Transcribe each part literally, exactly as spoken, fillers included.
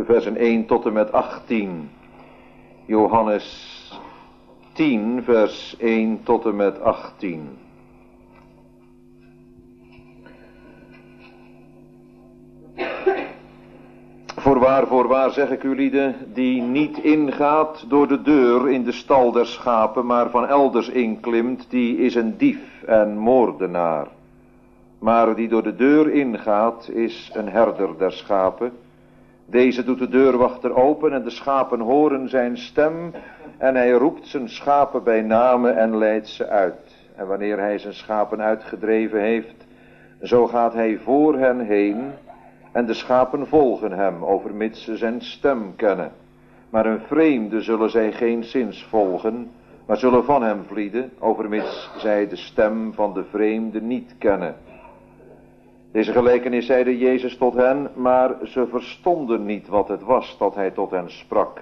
de versen één tot en met achttien. Johannes tien, vers één tot en met achttien. Voorwaar, voorwaar zeg ik u lieden, die niet ingaat door de deur in de stal der schapen, maar van elders inklimt, die is een dief en moordenaar. Maar die door de deur ingaat, is een herder der schapen. Deze doet de deurwachter open en de schapen horen zijn stem en hij roept zijn schapen bij name en leidt ze uit. En wanneer hij zijn schapen uitgedreven heeft, zo gaat hij voor hen heen en de schapen volgen hem, overmits ze zijn stem kennen. Maar een vreemde zullen zij geenszins volgen, maar zullen van hem vlieden, overmits zij de stem van de vreemde niet kennen. Deze gelijkenis zeide Jezus tot hen, maar ze verstonden niet wat het was dat hij tot hen sprak.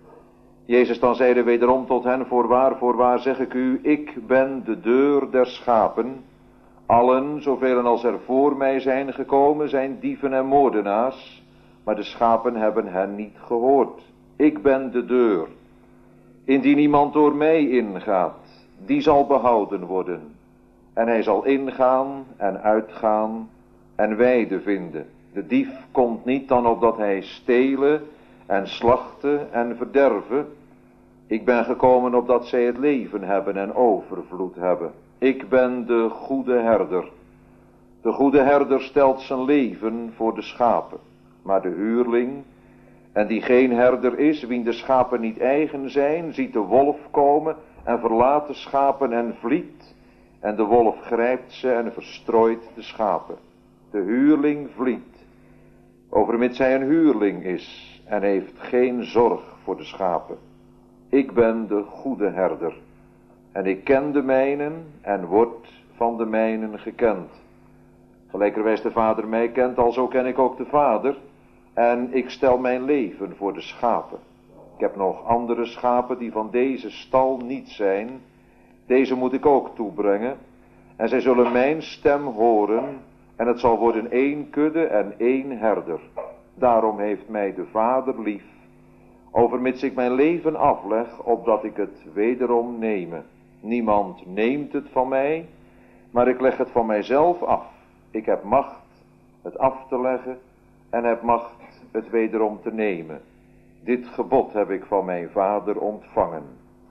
Jezus dan zeide wederom tot hen, voorwaar, voorwaar zeg ik u, ik ben de deur der schapen. Allen, zoveel als er voor mij zijn gekomen, zijn dieven en moordenaars, maar de schapen hebben hen niet gehoord. Ik ben de deur. Indien iemand door mij ingaat, die zal behouden worden. En hij zal ingaan en uitgaan en weide vinden. De dief komt niet dan opdat hij stelen en slachten en verderven. Ik ben gekomen opdat zij het leven hebben en overvloed hebben. Ik ben de goede herder. De goede herder stelt zijn leven voor de schapen. Maar de huurling, en die geen herder is, wien de schapen niet eigen zijn, ziet de wolf komen en verlaat de schapen en vliet. En de wolf grijpt ze en verstrooit de schapen. De huurling vliet, overmits hij een huurling is en heeft geen zorg voor de schapen. Ik ben de goede herder. En ik ken de mijnen en word van de mijnen gekend. Gelijkerwijs de Vader mij kent, alzo ken ik ook de Vader. En ik stel mijn leven voor de schapen. Ik heb nog andere schapen die van deze stal niet zijn. Deze moet ik ook toebrengen. En zij zullen mijn stem horen. En het zal worden één kudde en één herder. Daarom heeft mij de Vader lief. Overmits ik mijn leven afleg, opdat ik het wederom neme. Niemand neemt het van mij, maar ik leg het van mijzelf af. Ik heb macht het af te leggen en heb macht het wederom te nemen. Dit gebod heb ik van mijn Vader ontvangen.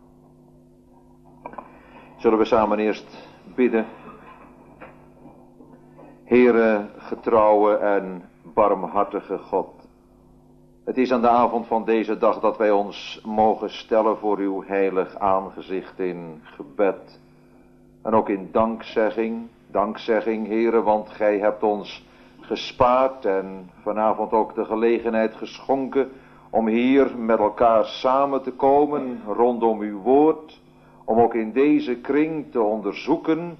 Zullen we samen eerst bidden. Heere, getrouwe en barmhartige God. Het is aan de avond van deze dag dat wij ons mogen stellen voor uw heilig aangezicht in gebed. En ook in dankzegging, dankzegging Heere, want gij hebt ons gespaard en vanavond ook de gelegenheid geschonken om hier met elkaar samen te komen rondom uw woord. Om ook in deze kring te onderzoeken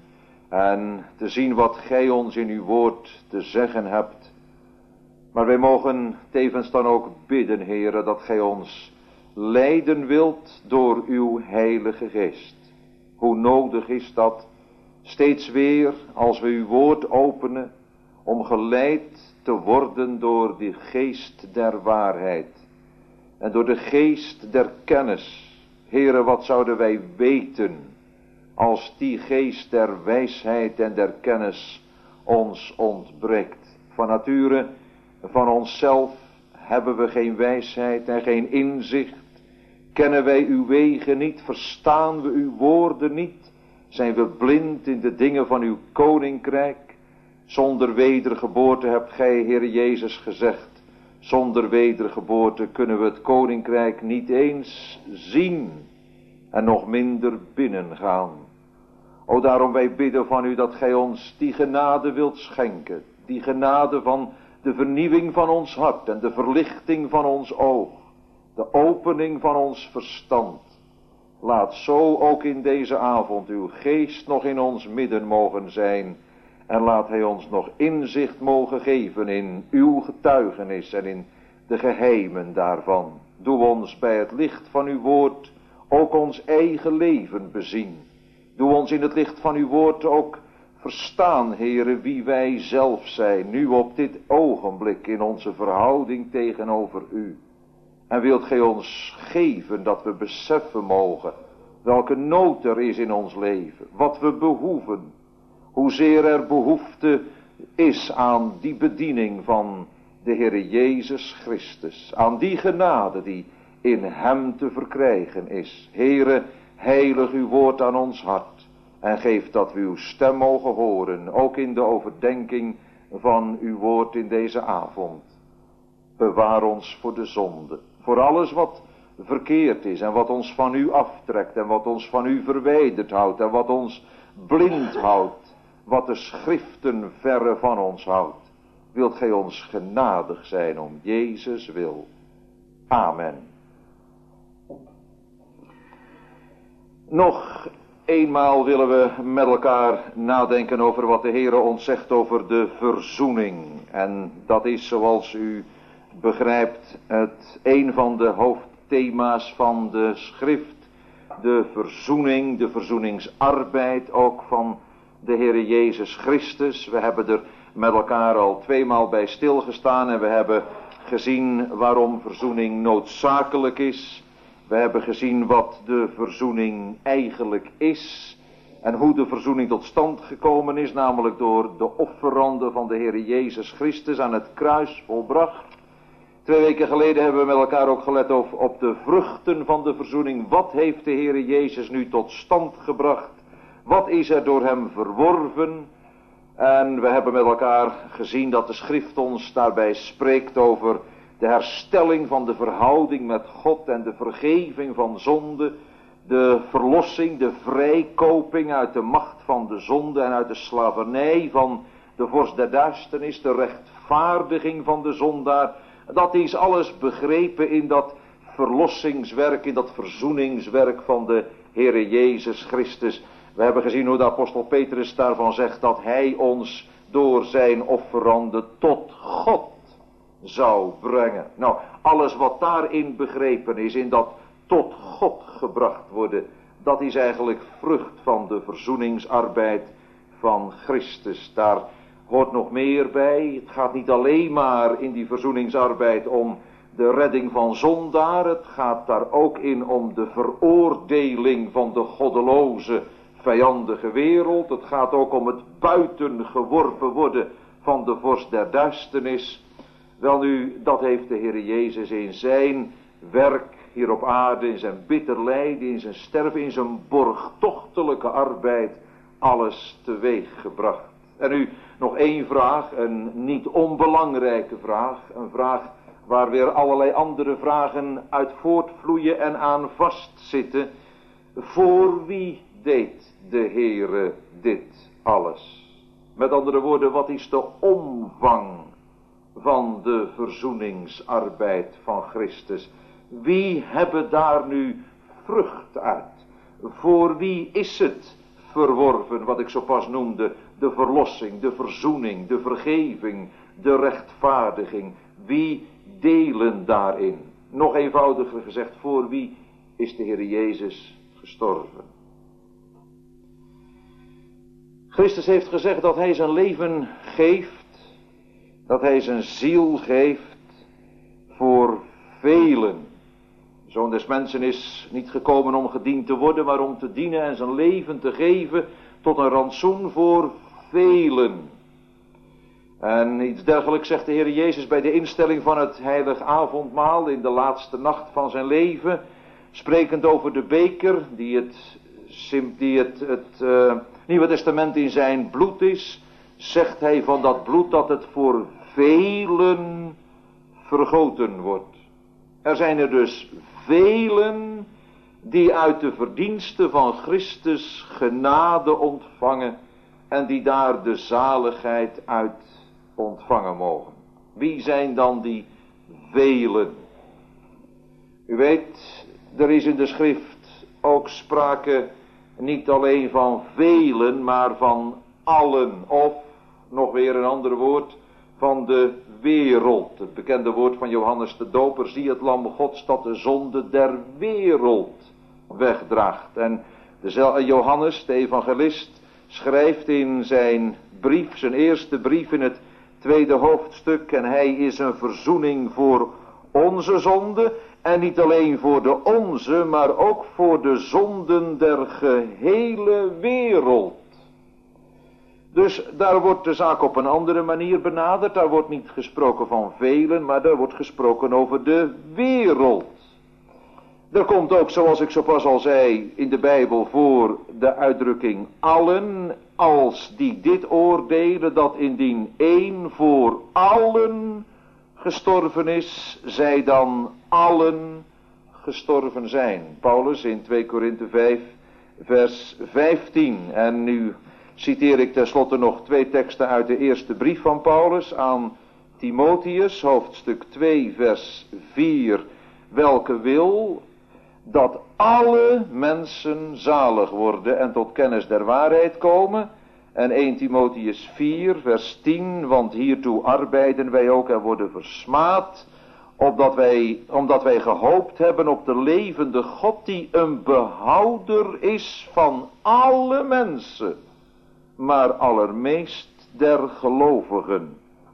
en te zien wat gij ons in uw woord te zeggen hebt. Maar wij mogen tevens dan ook bidden, Heere, dat gij ons leiden wilt door uw heilige geest. Hoe nodig is dat steeds weer als we uw woord openen, om geleid te worden door de geest der waarheid. En door de geest der kennis. Heere, wat zouden wij weten als die geest der wijsheid en der kennis ons ontbreekt. Van nature, van onszelf hebben we geen wijsheid en geen inzicht. Kennen wij uw wegen niet, verstaan we uw woorden niet. Zijn we blind in de dingen van uw koninkrijk. Zonder wedergeboorte hebt gij, Heere Jezus, gezegd. Zonder wedergeboorte kunnen we het koninkrijk niet eens zien en nog minder binnengaan. O, daarom wij bidden van u dat gij ons die genade wilt schenken. Die genade van de vernieuwing van ons hart en de verlichting van ons oog. De opening van ons verstand. Laat zo ook in deze avond uw geest nog in ons midden mogen zijn. En laat hij ons nog inzicht mogen geven in uw getuigenis en in de geheimen daarvan. Doe ons bij het licht van uw woord ook ons eigen leven bezien. Doe ons in het licht van uw woord ook verstaan, Heere, wie wij zelf zijn, nu op dit ogenblik in onze verhouding tegenover u. En wilt gij ons geven dat we beseffen mogen welke nood er is in ons leven, wat we behoeven, hoezeer er behoefte is aan die bediening van de Heere Jezus Christus, aan die genade die in hem te verkrijgen is. Heere, heilig uw woord aan ons hart en geef dat we uw stem mogen horen, ook in de overdenking van uw woord in deze avond. Bewaar ons voor de zonde, voor alles wat verkeerd is en wat ons van u aftrekt en wat ons van u verwijderd houdt en wat ons blind houdt, wat de schriften verre van ons houdt. Wilt gij ons genadig zijn om Jezus wil. Amen. Nog eenmaal willen we met elkaar nadenken over wat de Heere ons zegt over de verzoening. En dat is, zoals u begrijpt, het een van de hoofdthema's van de schrift. De verzoening, de verzoeningsarbeid ook van de Heere Jezus Christus. We hebben er met elkaar al tweemaal bij stilgestaan en we hebben gezien waarom verzoening noodzakelijk is. We hebben gezien wat de verzoening eigenlijk is en hoe de verzoening tot stand gekomen is, namelijk door de offerande van de Heere Jezus Christus aan het kruis volbracht. Twee weken geleden hebben we met elkaar ook gelet op, op de vruchten van de verzoening. Wat heeft de Heere Jezus nu tot stand gebracht? Wat is er door hem verworven? En we hebben met elkaar gezien dat de schrift ons daarbij spreekt over de herstelling van de verhouding met God en de vergeving van zonde, de verlossing, de vrijkoping uit de macht van de zonde en uit de slavernij van de vorst der duisternis, de rechtvaardiging van de zondaar. Dat is alles begrepen in dat verlossingswerk, in dat verzoeningswerk van de Heere Jezus Christus. We hebben gezien hoe de apostel Petrus daarvan zegt dat hij ons door zijn offerande tot God zou brengen. Nou, alles wat daarin begrepen is, in dat tot God gebracht worden, dat is eigenlijk vrucht van de verzoeningsarbeid van Christus. Daar hoort nog meer bij. Het gaat niet alleen maar in die verzoeningsarbeid om de redding van zondaar. Het gaat daar ook in om de veroordeling van de goddeloze, vijandige wereld. Het gaat ook om het buitengeworpen worden van de vorst der duisternis. Welnu, dat heeft de Heere Jezus in zijn werk hier op aarde, in zijn bitter lijden, in zijn sterven, in zijn borgtochtelijke arbeid, alles teweeg gebracht. En nu nog één vraag, een niet onbelangrijke vraag, een vraag waar weer allerlei andere vragen uit voortvloeien en aan vastzitten. Voor wie deed de Heere dit alles? Met andere woorden, wat is de omvang van de verzoeningsarbeid van Christus? Wie hebben daar nu vrucht uit? Voor wie is het verworven, wat ik zo pas noemde, de verlossing, de verzoening, de vergeving, de rechtvaardiging? Wie delen daarin? Nog eenvoudiger gezegd, voor wie is de Heer Jezus gestorven? Christus heeft gezegd dat hij zijn leven geeft, dat hij zijn ziel geeft voor velen. De Zoon des Mensen is niet gekomen om gediend te worden, maar om te dienen en zijn leven te geven tot een rantsoen voor velen. En iets dergelijks zegt de Heer Jezus bij de instelling van het heilig avondmaal in de laatste nacht van zijn leven, sprekend over de beker die het, die het, het uh, Nieuwe Testament in zijn bloed is, zegt hij van dat bloed dat het voor velen vergoten wordt. Er zijn er dus velen die uit de verdiensten van Christus genade ontvangen en die daar de zaligheid uit ontvangen mogen. Wie zijn dan die velen? U weet, er is in de schrift ook sprake niet alleen van velen, maar van allen, of nog weer een ander woord, van de wereld. Het bekende woord van Johannes de Doper, zie het lam Gods dat de zonde der wereld wegdraagt. En de Johannes, de evangelist, schrijft in zijn brief, zijn eerste brief in het tweede hoofdstuk, en hij is een verzoening voor onze zonde, en niet alleen voor de onze, maar ook voor de zonden der gehele wereld. Dus daar wordt de zaak op een andere manier benaderd. Daar wordt niet gesproken van velen, maar daar wordt gesproken over de wereld. Er komt ook, zoals ik zo pas al zei, in de Bijbel voor de uitdrukking allen, als die dit oordelen, dat indien één voor allen gestorven is, zij dan allen gestorven zijn. Paulus in twee Korinthe vijf, vers vijftien. En nu citeer ik tenslotte nog twee teksten uit de eerste brief van Paulus aan Timotheus, hoofdstuk twee, vers vier. Welke wil dat alle mensen zalig worden en tot kennis der waarheid komen. En eerste Timotheus vier, vers tien, want hiertoe arbeiden wij ook en worden versmaad, opdat wij, omdat wij gehoopt hebben op de levende God, die een behouder is van alle mensen, maar allermeest der gelovigen.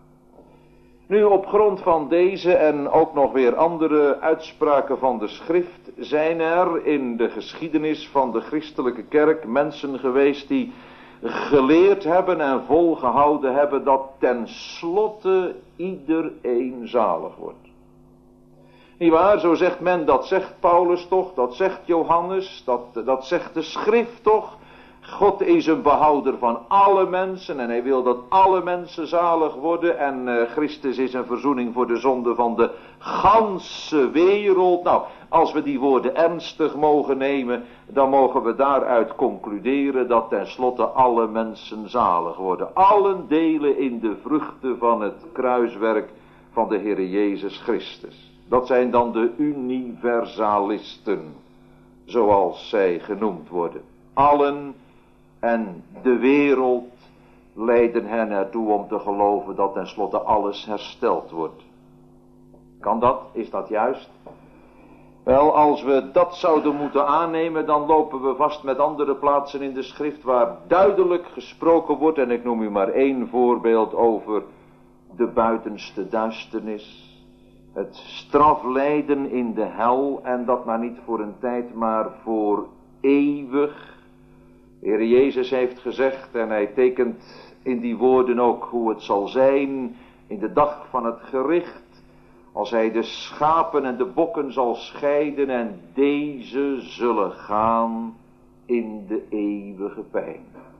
Nu, op grond van deze en ook nog weer andere uitspraken van de schrift, zijn er in de geschiedenis van de christelijke kerk mensen geweest die geleerd hebben en volgehouden hebben dat tenslotte iedereen zalig wordt. Niet waar, zo zegt men, dat zegt Paulus toch, dat zegt Johannes, dat, dat zegt de schrift toch. God is een behouder van alle mensen en hij wil dat alle mensen zalig worden. En uh, Christus is een verzoening voor de zonde van de ganse wereld. Nou, als we die woorden ernstig mogen nemen, dan mogen we daaruit concluderen dat tenslotte alle mensen zalig worden. Allen delen in de vruchten van het kruiswerk van de Heere Jezus Christus. Dat zijn dan de universalisten, zoals zij genoemd worden. Allen en de wereld leiden hen ertoe om te geloven dat tenslotte alles hersteld wordt. Kan dat? Is dat juist? Wel, als we dat zouden moeten aannemen, dan lopen we vast met andere plaatsen in de schrift waar duidelijk gesproken wordt, en ik noem u maar één voorbeeld over de buitenste duisternis. Het straflijden in de hel, en dat maar niet voor een tijd, maar voor eeuwig. De Heer Jezus heeft gezegd, en hij tekent in die woorden ook hoe het zal zijn in de dag van het gericht, als hij de schapen en de bokken zal scheiden en deze zullen gaan in de eeuwige pijn.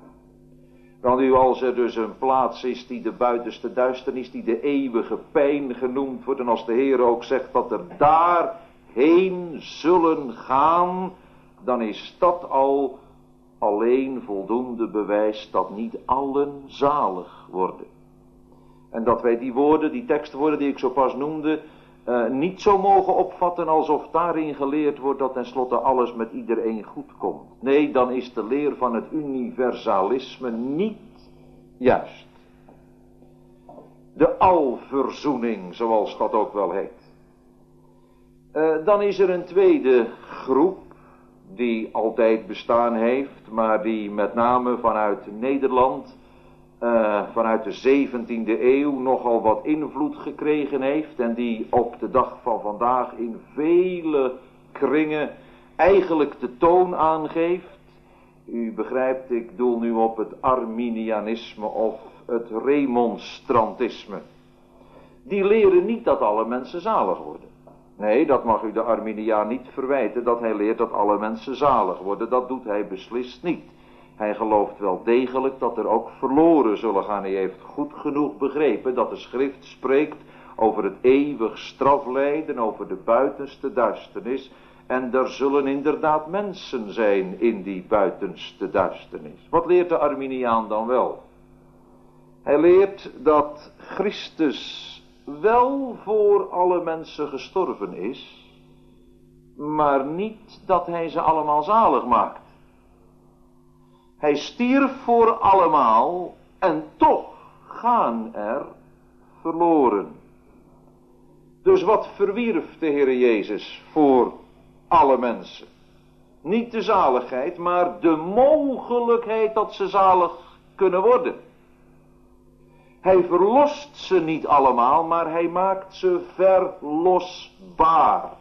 Dan nu, als er dus een plaats is die de buitenste duisternis, die de eeuwige pijn genoemd wordt, en als de Heer ook zegt dat er daarheen zullen gaan, dan is dat al alleen voldoende bewijs dat niet allen zalig worden. En dat wij die woorden, die tekstwoorden die ik zo pas noemde, uh, niet zo mogen opvatten alsof daarin geleerd wordt dat tenslotte alles met iedereen goed komt. Nee, dan is de leer van het universalisme niet juist. De alverzoening, zoals dat ook wel heet. Uh, dan is er een tweede groep die altijd bestaan heeft, maar die met name vanuit Nederland, uh, vanuit de zeventiende eeuw nogal wat invloed gekregen heeft en die op de dag van vandaag in vele kringen eigenlijk de toon aangeeft. U begrijpt, ik doel nu op het Arminianisme of het Remonstrantisme. Die leren niet dat alle mensen zalig worden. Nee, dat mag u de Arminiaan niet verwijten, dat hij leert dat alle mensen zalig worden. Dat doet hij beslist niet. Hij gelooft wel degelijk dat er ook verloren zullen gaan. Hij heeft goed genoeg begrepen dat de schrift spreekt over het eeuwig straflijden, over de buitenste duisternis. En er zullen inderdaad mensen zijn in die buitenste duisternis. Wat leert de Arminiaan dan wel? Hij leert dat Christus wel voor alle mensen gestorven is, maar niet dat hij ze allemaal zalig maakt. Hij stierf voor allemaal en toch gaan er verloren. Dus wat verwierf de Heere Jezus voor alle mensen? Niet de zaligheid, maar de mogelijkheid dat ze zalig kunnen worden. Hij verlost ze niet allemaal, maar hij maakt ze verlosbaar.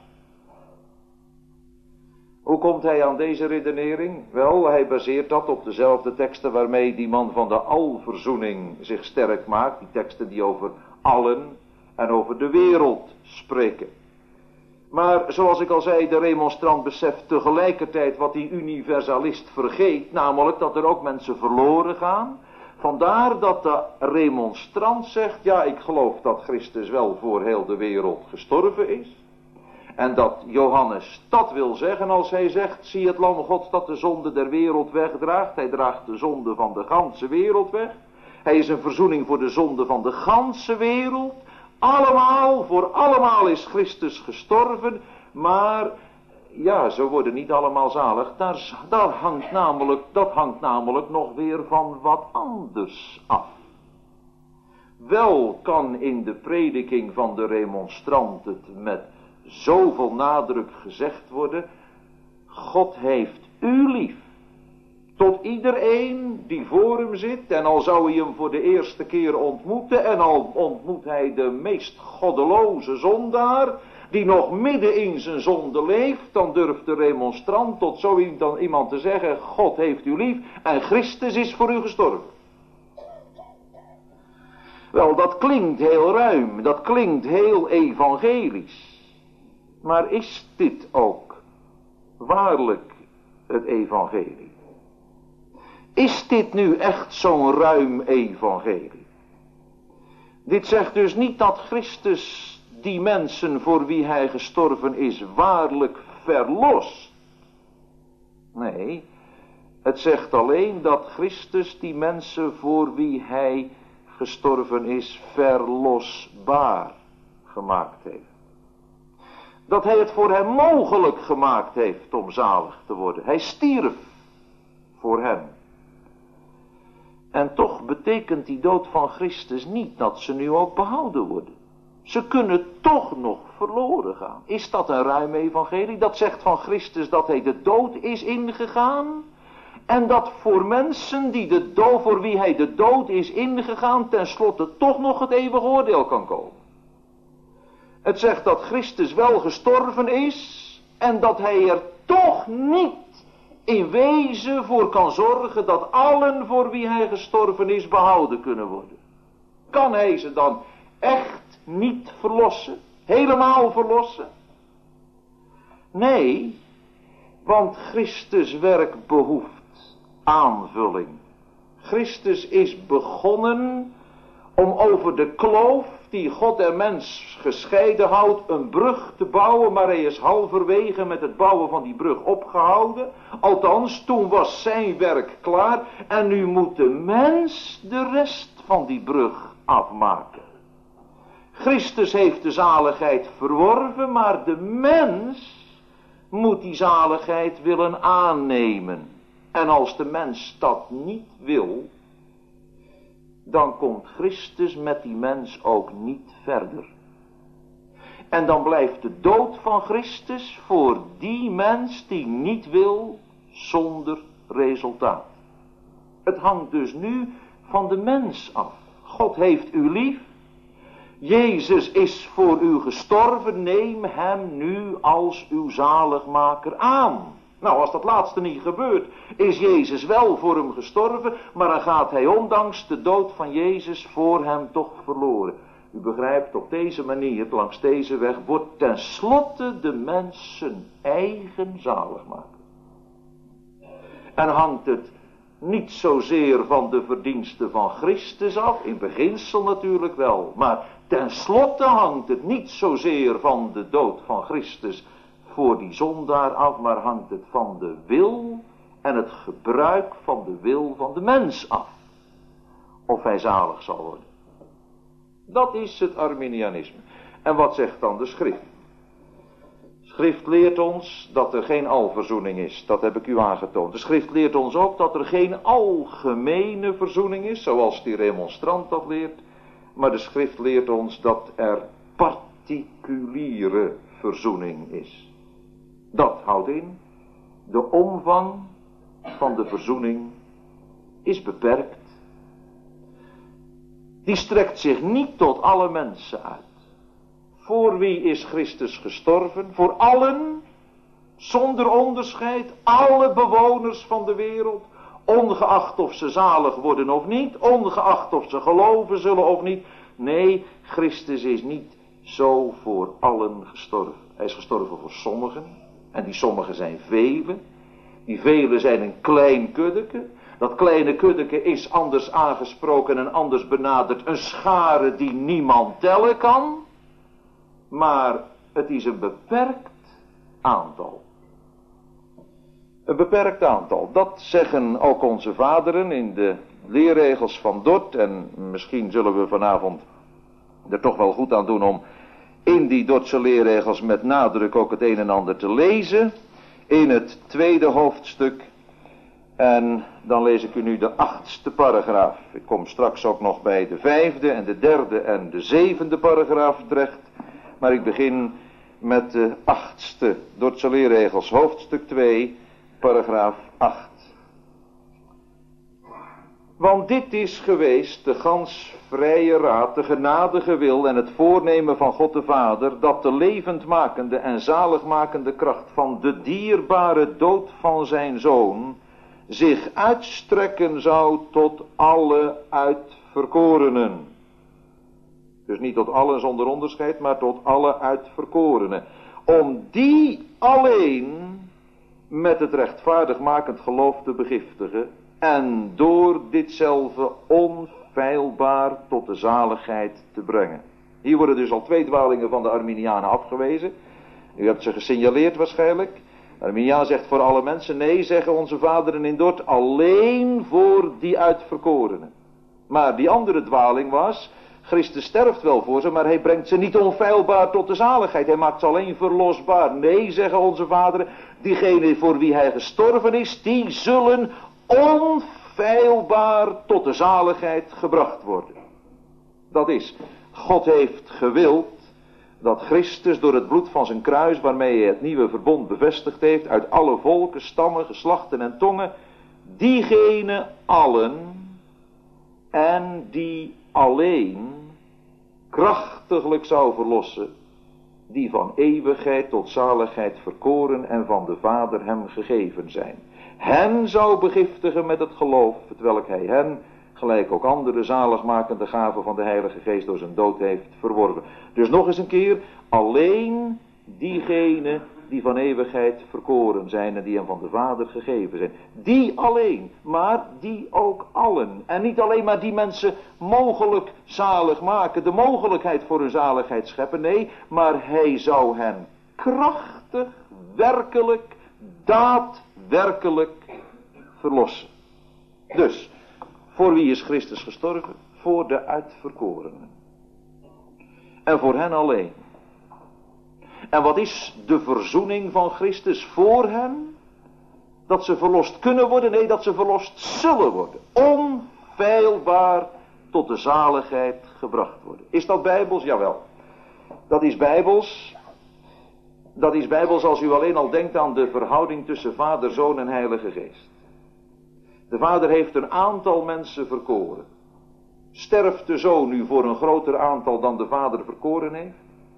Hoe komt hij aan deze redenering? Wel, hij baseert dat op dezelfde teksten waarmee die man van de alverzoening zich sterk maakt. Die teksten die over allen en over de wereld spreken. Maar zoals ik al zei, de remonstrant beseft tegelijkertijd wat die universalist vergeet. Namelijk dat er ook mensen verloren gaan. Vandaar dat de remonstrant zegt, ja, ik geloof dat Christus wel voor heel de wereld gestorven is. En dat Johannes dat wil zeggen als hij zegt, zie het lam Gods dat de zonde der wereld wegdraagt. Hij draagt de zonde van de ganse wereld weg. Hij is een verzoening voor de zonde van de ganse wereld. Allemaal, voor allemaal is Christus gestorven. Maar, ja, ze worden niet allemaal zalig. Daar, daar hangt namelijk, dat hangt namelijk nog weer van wat anders af. Wel kan in de prediking van de remonstrant het met zoveel nadruk gezegd worden, God heeft u lief. Tot iedereen die voor hem zit, en al zou hij hem voor de eerste keer ontmoeten, en al ontmoet hij de meest goddeloze zondaar, die nog midden in zijn zonde leeft, dan durft de remonstrant tot zo iemand te zeggen, God heeft u lief, en Christus is voor u gestorven. Wel, dat klinkt heel ruim, dat klinkt heel evangelisch. Maar is dit ook waarlijk het evangelie? Is dit nu echt zo'n ruim evangelie? Dit zegt dus niet dat Christus die mensen voor wie hij gestorven is waarlijk verlost. Nee, het zegt alleen dat Christus die mensen voor wie hij gestorven is verlosbaar gemaakt heeft. Dat hij het voor hem mogelijk gemaakt heeft om zalig te worden. Hij stierf voor hen. En toch betekent die dood van Christus niet dat ze nu ook behouden worden. Ze kunnen toch nog verloren gaan. Is dat een ruim evangelie? Dat zegt van Christus dat hij de dood is ingegaan. En dat voor mensen die de dood, voor wie hij de dood is ingegaan, tenslotte toch nog het eeuwige oordeel kan komen. Het zegt dat Christus wel gestorven is en dat hij er toch niet in wezen voor kan zorgen dat allen voor wie hij gestorven is behouden kunnen worden. Kan hij ze dan echt niet verlossen? Helemaal verlossen? Nee, want Christus werk behoeft aanvulling. Christus is begonnen om over de kloof die God en mens gescheiden houdt, een brug te bouwen, maar hij is halverwege met het bouwen van die brug opgehouden. Althans, toen was zijn werk klaar en nu moet de mens de rest van die brug afmaken. Christus heeft de zaligheid verworven, maar de mens moet die zaligheid willen aannemen. En als de mens dat niet wil, dan komt Christus met die mens ook niet verder. En dan blijft de dood van Christus voor die mens die niet wil, zonder resultaat. Het hangt dus nu van de mens af. God heeft u lief. Jezus is voor u gestorven. Neem hem nu als uw zaligmaker aan. Nou, als dat laatste niet gebeurt, is Jezus wel voor hem gestorven, maar dan gaat hij ondanks de dood van Jezus voor hem toch verloren. U begrijpt, op deze manier, langs deze weg, wordt tenslotte de mens zijn eigen zaligmaker. En hangt het niet zozeer van de verdiensten van Christus af, in beginsel natuurlijk wel, maar tenslotte hangt het niet zozeer van de dood van Christus voor die zondaar af, maar hangt het van de wil en het gebruik van de wil van de mens af. Of hij zalig zal worden. Dat is het Arminianisme. En wat zegt dan de schrift? De schrift leert ons dat er geen alverzoening is. Dat heb ik u aangetoond. De schrift leert ons ook dat er geen algemene verzoening is, zoals die remonstrant dat leert. Maar de schrift leert ons dat er particuliere verzoening is. Dat houdt in De omvang van de verzoening is beperkt. Die strekt zich niet tot alle mensen uit. Voor wie is Christus gestorven? Voor allen, zonder onderscheid, alle bewoners van de wereld, ongeacht of ze zalig worden of niet, ongeacht of ze geloven zullen of niet. Nee, Christus is niet zo voor allen gestorven. Hij is gestorven voor sommigen, en die sommigen zijn velen. Die velen zijn een klein kuddeke. Dat kleine kuddeke is anders aangesproken en anders benaderd een schare die niemand tellen kan. Maar het is een beperkt aantal. Een beperkt aantal. Dat zeggen ook onze vaderen in de leerregels van Dort. En misschien zullen we vanavond er toch wel goed aan doen om in die Dordtse leerregels met nadruk ook het een en ander te lezen. In het tweede hoofdstuk. En dan lees ik u nu de achtste paragraaf. Ik kom straks ook nog bij de vijfde en de derde en de zevende paragraaf terecht. Maar ik begin met de achtste Dordtse leerregels, hoofdstuk twee, paragraaf acht. Want dit is geweest de gans vrije raad, de genadige wil en het voornemen van God de Vader, dat de levendmakende en zaligmakende kracht van de dierbare dood van zijn Zoon zich uitstrekken zou tot alle uitverkorenen. Dus niet tot allen zonder onderscheid, maar tot alle uitverkorenen. Om die alleen met het rechtvaardigmakend geloof te begiftigen en door ditzelfde onfeilbaar tot de zaligheid te brengen. Hier worden dus al twee dwalingen van de Arminianen afgewezen. U hebt ze gesignaleerd waarschijnlijk. De Arminiaan zegt voor alle mensen, nee, zeggen onze vaderen in Dort, alleen voor die uitverkorenen. Maar die andere dwaling was, Christus sterft wel voor ze, maar hij brengt ze niet onfeilbaar tot de zaligheid. Hij maakt ze alleen verlosbaar. Nee, zeggen onze vaderen, diegenen voor wie hij gestorven is, die zullen onfeilbaar tot de zaligheid gebracht worden. Dat is, God heeft gewild dat Christus door het bloed van zijn kruis, waarmee hij het nieuwe verbond bevestigd heeft, uit alle volken, stammen, geslachten en tongen, diegenen allen en die alleen krachtiglijk zou verlossen, die van eeuwigheid tot zaligheid verkoren en van de Vader hem gegeven zijn. Hen zou begiftigen met het geloof, hetwelk hij hen, gelijk ook andere zaligmakende gaven van de Heilige Geest door zijn dood heeft verworven. Dus nog eens een keer, alleen diegenen die van eeuwigheid verkoren zijn en die hem van de Vader gegeven zijn. Die alleen, maar die ook allen. En niet alleen maar die mensen mogelijk zalig maken, de mogelijkheid voor hun zaligheid scheppen. Nee, maar hij zou hen krachtig, werkelijk, daadwerkelijk verlossen. Dus, voor wie is Christus gestorven? Voor de uitverkorenen. En voor hen alleen. En wat is de verzoening van Christus voor hen? Dat ze verlost kunnen worden? Nee, dat ze verlost zullen worden. Onfeilbaar tot de zaligheid gebracht worden. Is dat bijbels? Jawel. Dat is bijbels. Dat is bijbels als u alleen al denkt aan de verhouding tussen Vader, Zoon en Heilige Geest. De Vader heeft een aantal mensen verkoren. Sterft de Zoon nu voor een groter aantal dan de Vader verkoren heeft?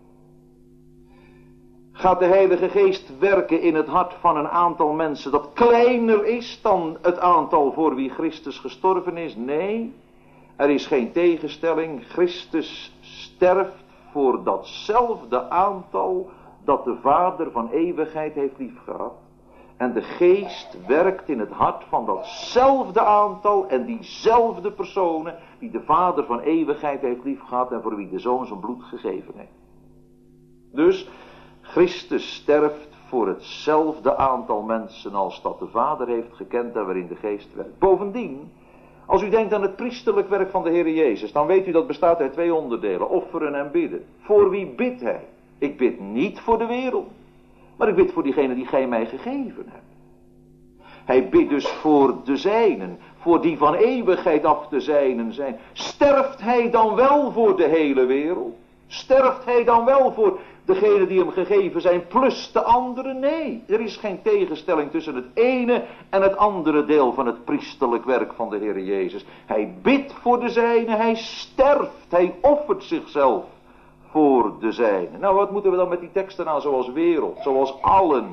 Gaat de Heilige Geest werken in het hart van een aantal mensen dat kleiner is dan het aantal voor wie Christus gestorven is? Nee, er is geen tegenstelling. Christus sterft voor datzelfde aantal dat de Vader van eeuwigheid heeft liefgehad. En de Geest werkt in het hart van datzelfde aantal en diezelfde personen die de Vader van eeuwigheid heeft liefgehad en voor wie de Zoon zijn bloed gegeven heeft. Dus Christus sterft voor hetzelfde aantal mensen als dat de Vader heeft gekend en waarin de Geest werkt. Bovendien, als u denkt aan het priesterlijk werk van de Heer Jezus, dan weet u dat bestaat uit twee onderdelen, offeren en bidden. Voor wie bidt hij? Ik bid niet voor de wereld, maar ik bid voor diegene die gij mij gegeven hebt. Hij bidt dus voor de zijnen, voor die van eeuwigheid af de zijnen zijn. Sterft hij dan wel voor de hele wereld? Sterft hij dan wel voor degenen die hem gegeven zijn plus de anderen? Nee, er is geen tegenstelling tussen het ene en het andere deel van het priesterlijk werk van de Heer Jezus. Hij bidt voor de zijnen, hij sterft, hij offert zichzelf voor de zijnen. Nou, wat moeten we dan met die teksten aan, zoals wereld, zoals allen?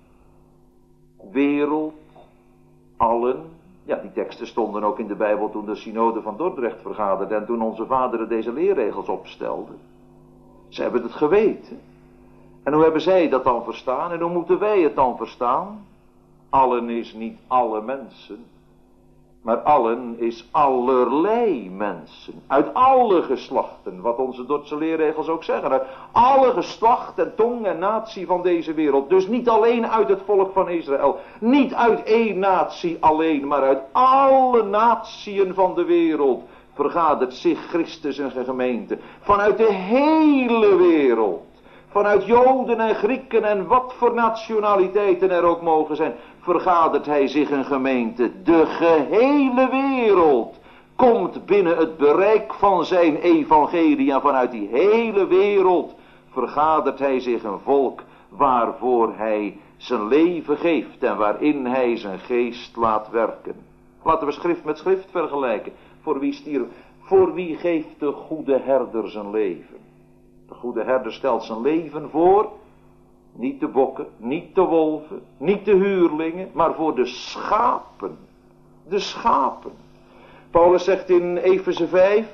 Wereld, allen. Ja, die teksten stonden ook in de Bijbel toen de synode van Dordrecht vergaderde en toen onze vaderen deze leerregels opstelden. Ze hebben het geweten. En hoe hebben zij dat dan verstaan? En hoe moeten wij het dan verstaan? Allen is niet alle mensen. Maar allen is allerlei mensen. Uit alle geslachten. Wat onze Dordtse leerregels ook zeggen. Uit alle geslacht en tong en natie van deze wereld. Dus niet alleen uit het volk van Israël. Niet uit één natie alleen. Maar uit alle natieën van de wereld. Vergadert zich Christus en zijn gemeente. Vanuit de hele wereld. Vanuit Joden en Grieken en wat voor nationaliteiten er ook mogen zijn. Vergadert hij zich een gemeente. De gehele wereld komt binnen het bereik van zijn evangelie. En vanuit die hele wereld vergadert hij zich een volk waarvoor hij zijn leven geeft. En waarin hij zijn geest laat werken. Laten we schrift met schrift vergelijken. Voor wie stierf? Voor wie geeft de goede herder zijn leven? De goede herder stelt zijn leven voor, niet de bokken, niet de wolven, niet de huurlingen, maar voor de schapen. De schapen. Paulus zegt in Efeze vijf,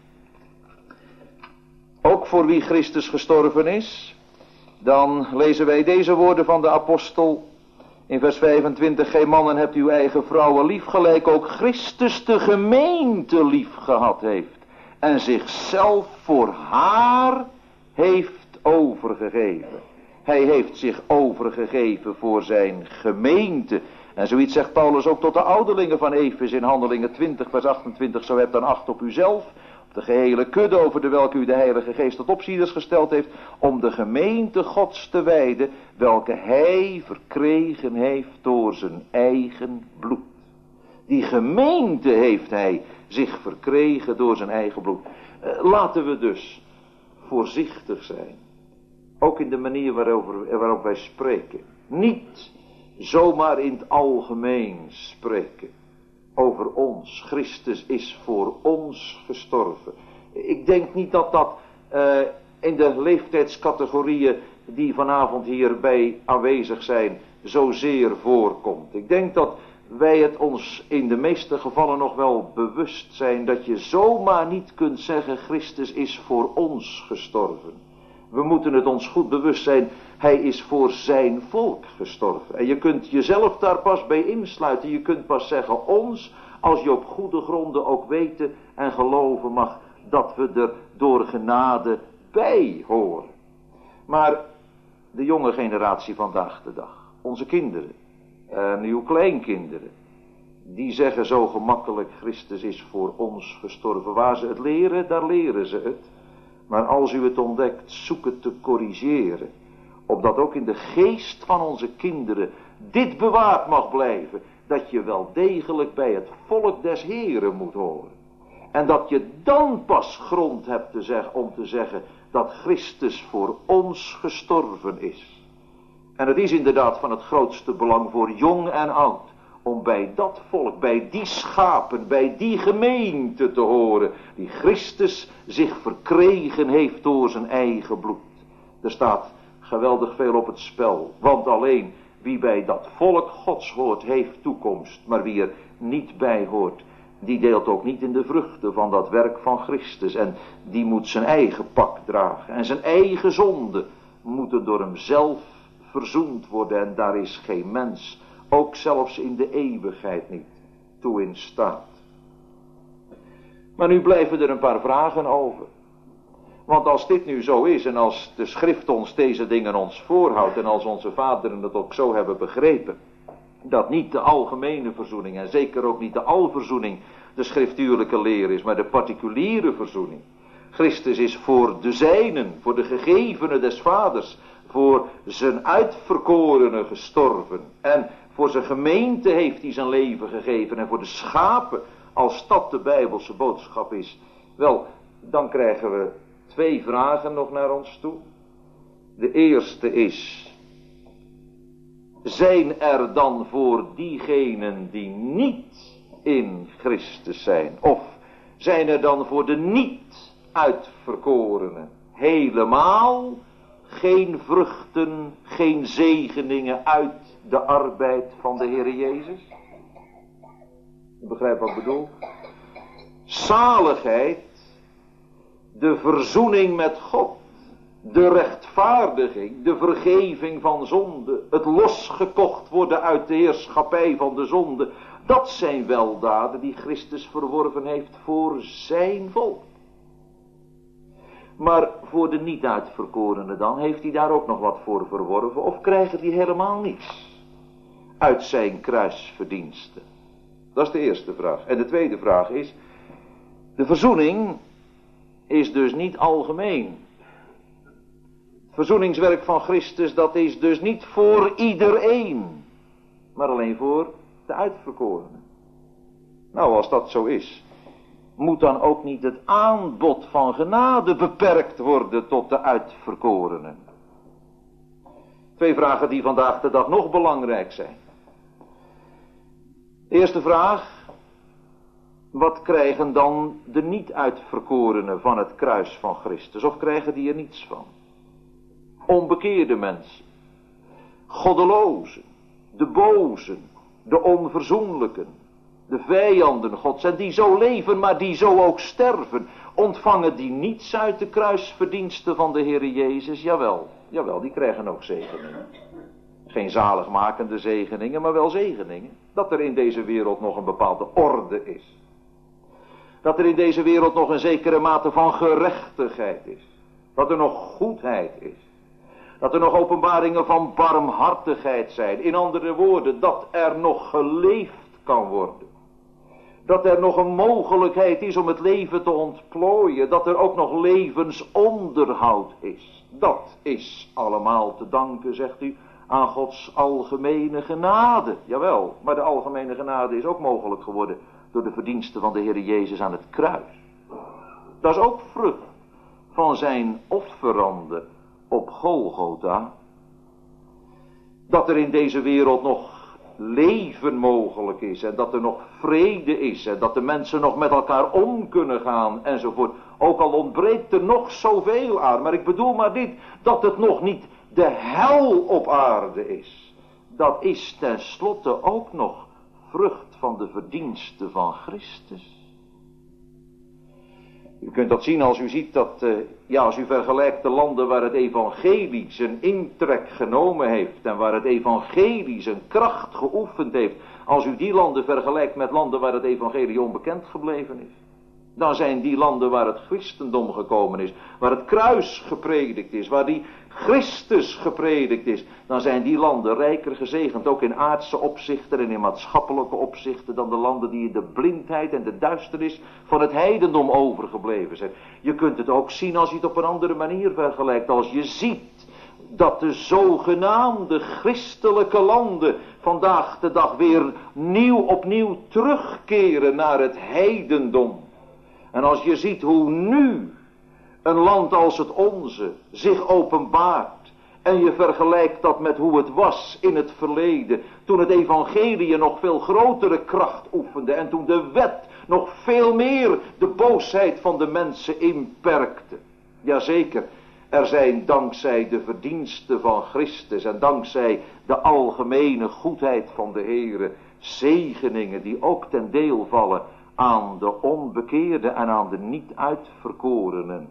ook voor wie Christus gestorven is. Dan lezen wij deze woorden van de apostel in vers vijfentwintig. Gij mannen hebt uw eigen vrouwen lief, gelijk ook Christus de gemeente lief gehad heeft. En zichzelf voor haar heeft overgegeven. Hij heeft zich overgegeven voor zijn gemeente. En zoiets zegt Paulus ook tot de ouderlingen van Efeze in Handelingen twintig vers achtentwintig. Zo hebt dan acht op uzelf, op de gehele kudde over de welke u de Heilige Geest tot opzieners gesteld heeft, om de gemeente Gods te wijden, welke hij verkregen heeft door zijn eigen bloed. Die gemeente heeft hij zich verkregen door zijn eigen bloed. Laten we dus voorzichtig zijn. Ook in de manier waarover, waarop wij spreken. Niet zomaar in het algemeen spreken. Over ons. Christus is voor ons gestorven. Ik denk niet dat dat uh, in de leeftijdscategorieën die vanavond hierbij aanwezig zijn zozeer voorkomt. Ik denk dat wij het ons in de meeste gevallen nog wel bewust zijn dat je zomaar niet kunt zeggen Christus is voor ons gestorven. We moeten het ons goed bewust zijn, hij is voor zijn volk gestorven. En je kunt jezelf daar pas bij insluiten, je kunt pas zeggen ons, als je op goede gronden ook weten en geloven mag dat we er door genade bij horen. Maar de jonge generatie vandaag de dag, onze kinderen en uw kleinkinderen, die zeggen zo gemakkelijk Christus is voor ons gestorven. Waar ze het leren, daar leren ze het. Maar als u het ontdekt, zoek het te corrigeren. Opdat ook in de geest van onze kinderen dit bewaard mag blijven. Dat je wel degelijk bij het volk des Heren moet horen. En dat je dan pas grond hebt te zeggen, om te zeggen dat Christus voor ons gestorven is. En het is inderdaad van het grootste belang voor jong en oud. Om bij dat volk, bij die schapen, bij die gemeente te horen. Die Christus zich verkregen heeft door zijn eigen bloed. Er staat geweldig veel op het spel. Want alleen wie bij dat volk Gods hoort heeft toekomst. Maar wie er niet bij hoort, die deelt ook niet in de vruchten van dat werk van Christus. En die moet zijn eigen pak dragen. En zijn eigen zonde moeten door hem zelf verzoend worden. En daar is geen mens, ook zelfs in de eeuwigheid niet, toe in staat. Maar nu blijven er een paar vragen over. Want als dit nu zo is en als de schrift ons deze dingen ons voorhoudt en als onze vaderen het ook zo hebben begrepen, dat niet de algemene verzoening en zeker ook niet de alverzoening de schriftuurlijke leer is, maar de particuliere verzoening. Christus is voor de zijnen, voor de gegevenen des vaders, voor zijn uitverkorenen gestorven. En voor zijn gemeente heeft hij zijn leven gegeven. En voor de schapen, als dat de Bijbelse boodschap is. Wel, dan krijgen we twee vragen nog naar ons toe. De eerste is, zijn er dan voor diegenen die niet in Christus zijn? Of zijn er dan voor de niet uitverkorenen helemaal geen vruchten, geen zegeningen uit de arbeid van de Heer Jezus? Je begrijpt wat ik bedoel? Zaligheid, de verzoening met God, de rechtvaardiging, de vergeving van zonde, het losgekocht worden uit de heerschappij van de zonde, dat zijn weldaden die Christus verworven heeft voor zijn volk. Maar voor de niet uitverkorenen dan, heeft hij daar ook nog wat voor verworven, of krijgen die helemaal niets uit zijn kruisverdiensten? Dat is de eerste vraag. En de tweede vraag is, de verzoening is dus niet algemeen. Het verzoeningswerk van Christus, dat is dus niet voor iedereen, maar alleen voor de uitverkorenen. Nou, als dat zo is, moet dan ook niet het aanbod van genade beperkt worden tot de uitverkorenen? Twee vragen die vandaag de dag nog belangrijk zijn. Eerste vraag, wat krijgen dan de niet uitverkorenen van het kruis van Christus? Of krijgen die er niets van? Onbekeerde mensen, goddelozen, de bozen, de onverzoenlijken, de vijanden Gods, en die zo leven, maar die zo ook sterven, ontvangen die niets uit de kruisverdiensten van de Heer Jezus? Jawel, jawel, die krijgen ook zegeningen. Geen zaligmakende zegeningen, maar wel zegeningen. Dat er in deze wereld nog een bepaalde orde is. Dat er in deze wereld nog een zekere mate van gerechtigheid is. Dat er nog goedheid is. Dat er nog openbaringen van barmhartigheid zijn. In andere woorden, dat er nog geleefd kan worden. Dat er nog een mogelijkheid is om het leven te ontplooien. Dat er ook nog levensonderhoud is. Dat is allemaal te danken, zegt u, aan Gods algemene genade. Jawel, maar de algemene genade is ook mogelijk geworden door de verdiensten van de Heer Jezus aan het kruis. Dat is ook vrucht van zijn offerande op Golgotha. Dat er in deze wereld nog leven mogelijk is en dat er nog vrede is en dat de mensen nog met elkaar om kunnen gaan enzovoort. Ook al ontbreekt er nog zoveel aan, maar ik bedoel maar dit, dat het nog niet de hel op aarde is. Dat is tenslotte ook nog vrucht van de verdiensten van Christus. U kunt dat zien als u ziet dat, uh, ja, als u vergelijkt de landen waar het evangelie zijn intrek genomen heeft en waar het evangelie zijn kracht geoefend heeft, als u die landen vergelijkt met landen waar het evangelie onbekend gebleven is, dan zijn die landen waar het christendom gekomen is, waar het kruis gepredikt is, waar die Christus gepredikt is, dan zijn die landen rijker gezegend, ook in aardse opzichten en in maatschappelijke opzichten, dan de landen die in de blindheid en de duisternis van het heidendom overgebleven zijn. Je kunt het ook zien als je het op een andere manier vergelijkt, als je ziet dat de zogenaamde christelijke landen vandaag de dag weer nieuw opnieuw terugkeren naar het heidendom. En als je ziet hoe nu een land als het onze zich openbaart en je vergelijkt dat met hoe het was in het verleden, toen het evangelie nog veel grotere kracht oefende en toen de wet nog veel meer de boosheid van de mensen inperkte. Jazeker, er zijn dankzij de verdiensten van Christus en dankzij de algemene goedheid van de Heere zegeningen die ook ten deel vallen aan de onbekeerde en aan de niet uitverkorenen.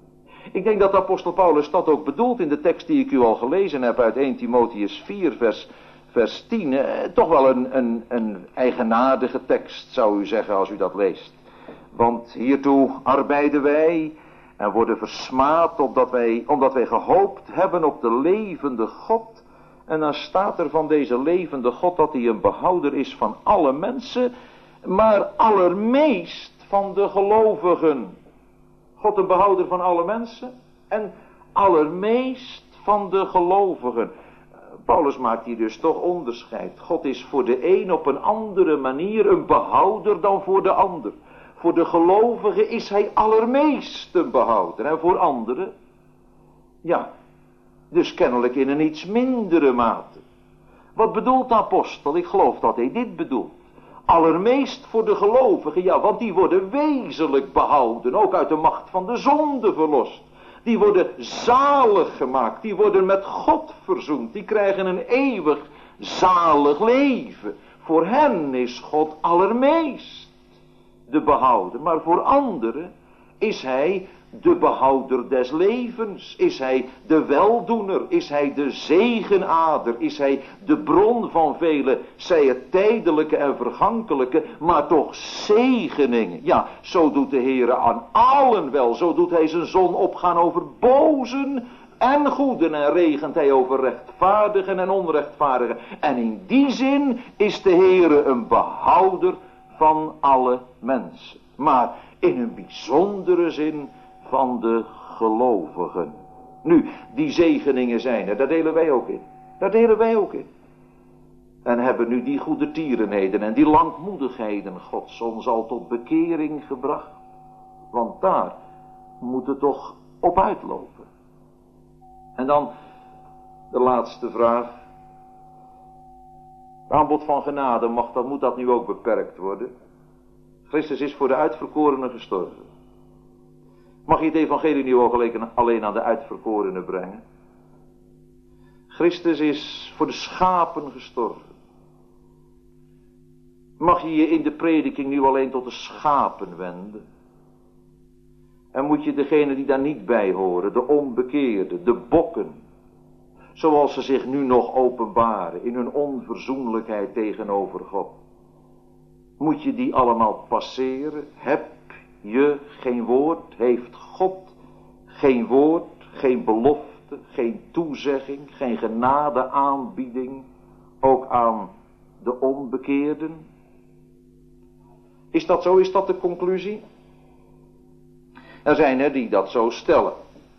Ik denk dat de apostel Paulus dat ook bedoelt in de tekst die ik u al gelezen heb uit eerste Timotheüs vier vers, vers tien. Eh, toch wel een, een, een eigenaardige tekst zou u zeggen als u dat leest. Want hiertoe arbeiden wij en worden versmaad omdat wij, omdat wij gehoopt hebben op de levende God. En dan staat er van deze levende God dat hij een behouder is van alle mensen, maar allermeest van de gelovigen. God een behouder van alle mensen en allermeest van de gelovigen. Paulus maakt hier dus toch onderscheid. God is voor de een op een andere manier een behouder dan voor de ander. Voor de gelovigen is hij allermeest een behouder en voor anderen, ja, Dus kennelijk in een iets mindere mate. Wat bedoelt de apostel? Ik geloof dat hij dit bedoelt. Allermeest voor de gelovigen, ja, want die worden wezenlijk behouden, ook uit de macht van de zonde verlost. Die worden zalig gemaakt, die worden met God verzoend, die krijgen een eeuwig zalig leven. Voor hen is God allermeest de behouder, maar voor anderen is hij de behouder des levens, is hij de weldoener, is hij de zegenader, is hij de bron van vele, zij het tijdelijke en vergankelijke, maar toch zegeningen. Ja, zo doet de Heere aan allen wel, zo doet hij zijn zon opgaan over bozen en goeden en regent hij over rechtvaardigen en onrechtvaardigen. En in die zin is de Heere een behouder van alle mensen, maar in een bijzondere zin van de gelovigen. Nu, die zegeningen zijn er, daar delen wij ook in. Daar delen wij ook in. En hebben nu die goede tierenheden en die langmoedigheden Gods ons al tot bekering gebracht. Want daar moet het toch op uitlopen. En dan de laatste vraag. Het aanbod van genade, mag dat, moet dat nu ook beperkt worden? Christus is voor de uitverkorenen gestorven. Mag je het evangelie nu ook alleen aan de uitverkorenen brengen? Christus is voor de schapen gestorven. Mag je je in de prediking nu alleen tot de schapen wenden? En moet je degene die daar niet bij horen, de onbekeerden, de bokken, zoals ze zich nu nog openbaren in hun onverzoenlijkheid tegenover God, moet je die allemaal passeren? Heb je geen woord? Heeft God geen woord, geen belofte, geen toezegging, geen genade aanbieding, ook aan de onbekeerden? Is dat zo? Is dat de conclusie? Er zijn er die dat zo stellen.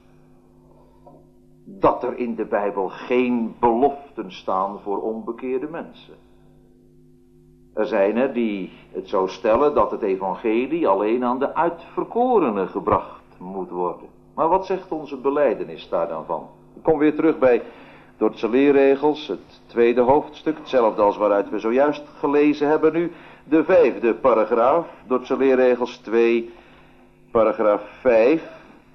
Dat er in de Bijbel geen beloften staan voor onbekeerde mensen. Er zijn er die het zo stellen dat het evangelie alleen aan de uitverkorenen gebracht moet worden. Maar wat zegt onze belijdenis daar dan van? Ik kom weer terug bij Dordtse leerregels, het tweede hoofdstuk, hetzelfde als waaruit we zojuist gelezen hebben nu. De vijfde paragraaf, Dordtse leerregels twee, paragraaf vijf.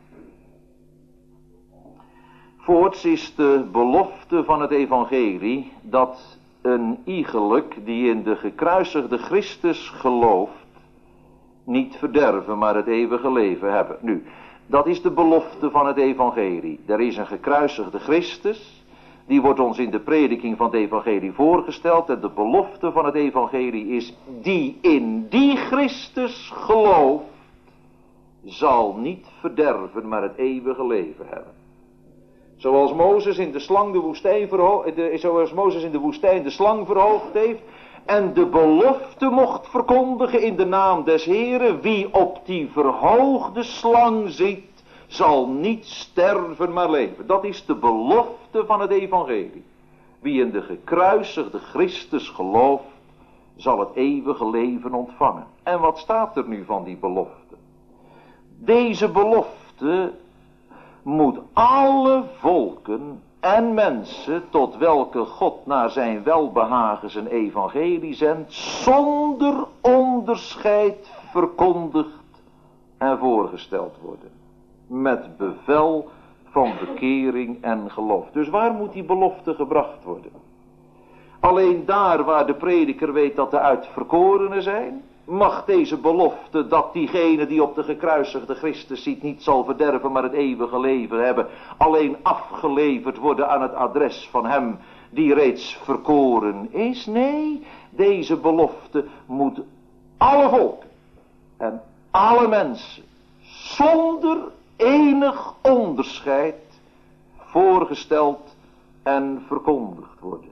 Voorts is de belofte van het evangelie dat een iegelijk die in de gekruisigde Christus gelooft, niet verderven, maar het eeuwige leven hebben. Nu, dat is de belofte van het evangelie. Er is een gekruisigde Christus, die wordt ons in de prediking van het evangelie voorgesteld. En de belofte van het evangelie is, die in die Christus gelooft, zal niet verderven, maar het eeuwige leven hebben. Zoals Mozes in de slang de woestijn verhoogd, zoals Mozes in de woestijn de slang verhoogd heeft en de belofte mocht verkondigen in de naam des Heren, wie op die verhoogde slang ziet, zal niet sterven maar leven. Dat is de belofte van het evangelie. Wie in de gekruisigde Christus gelooft, zal het eeuwige leven ontvangen. En wat staat er nu van die belofte? Deze belofte moet alle volken en mensen tot welke God naar zijn welbehagen zijn evangelie zendt, zonder onderscheid verkondigd en voorgesteld worden. Met bevel van bekering en geloof. Dus waar moet die belofte gebracht worden? Alleen daar waar de prediker weet dat de uitverkorenen zijn, mag deze belofte dat diegene die op de gekruisigde Christus ziet niet zal verderven, maar het eeuwige leven hebben, alleen afgeleverd worden aan het adres van hem die reeds verkoren is? Nee, deze belofte moet alle volken en alle mensen zonder enig onderscheid voorgesteld en verkondigd worden.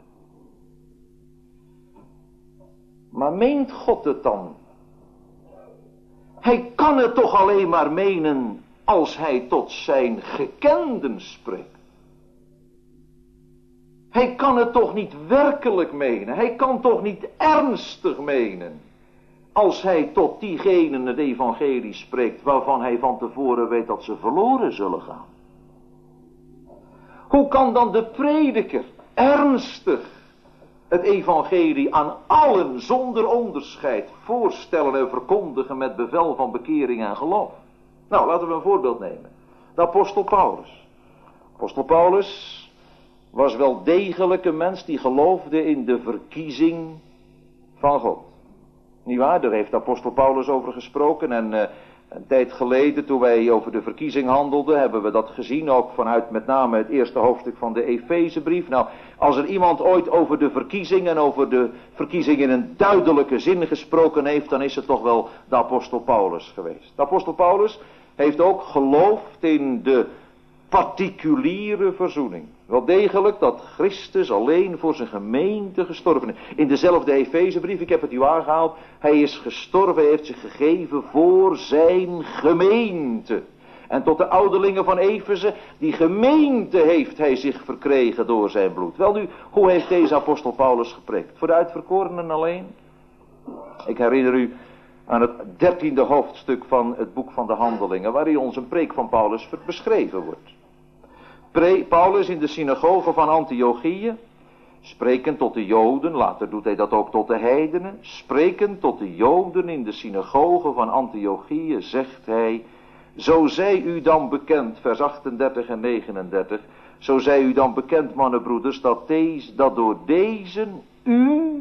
Maar meent God het dan? Hij kan het toch alleen maar menen als hij tot zijn gekenden spreekt. Hij kan het toch niet werkelijk menen. Hij kan toch niet ernstig menen. Als hij tot diegenen het evangelie spreekt waarvan hij van tevoren weet dat ze verloren zullen gaan. Hoe kan dan de prediker ernstig het evangelie aan allen zonder onderscheid voorstellen en verkondigen met bevel van bekering en geloof? Nou, laten we een voorbeeld nemen. De apostel Paulus. Apostel Paulus was wel degelijk een mens die geloofde in de verkiezing van God. Niet waar? Daar heeft de apostel Paulus over gesproken. En uh, een tijd geleden, toen wij over de verkiezing handelden, hebben we dat gezien. Ook vanuit met name het eerste hoofdstuk van de Efezebrief. Nou, als er iemand ooit over de verkiezing en over de verkiezing in een duidelijke zin gesproken heeft, dan is het toch wel de apostel Paulus geweest. De apostel Paulus heeft ook geloofd in de particuliere verzoening. Wel degelijk dat Christus alleen voor zijn gemeente gestorven is. In dezelfde Efezebrief, ik heb het u aangehaald, hij is gestorven, hij heeft zich gegeven voor zijn gemeente. En tot de ouderlingen van Efeze, die gemeente heeft hij zich verkregen door zijn bloed. Wel nu, hoe heeft deze apostel Paulus gepreekt? Voor de uitverkorenen alleen? Ik herinner u aan het dertiende hoofdstuk van het boek van de Handelingen, waarin ons een preek van Paulus beschreven wordt. Pre- Paulus in de synagoge van Antiochië, sprekend tot de Joden, later doet hij dat ook tot de heidenen, sprekend tot de Joden in de synagoge van Antiochië, zegt hij: zo zij u dan bekend, vers achtendertig en negenendertig, zo zij u dan bekend, mannenbroeders, dat, deze, dat door deze u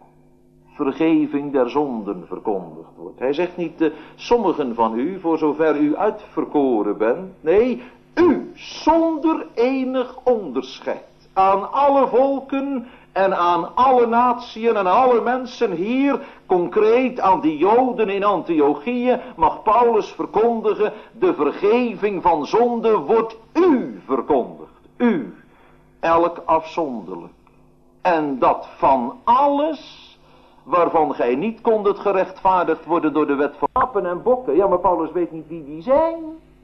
vergeving der zonden verkondigd wordt. Hij zegt niet uh, sommigen van u, voor zover u uitverkoren bent. Nee, u, zonder enig onderscheid. Aan alle volken en aan alle natieën en alle mensen hier, concreet aan die Joden in Antiochië, mag Paulus verkondigen, de vergeving van zonde wordt u verkondigd. U, elk afzonderlijk. En dat van alles waarvan gij niet kondet gerechtvaardigd worden door de wet van apen en bokken. Ja, maar Paulus weet niet wie die zijn.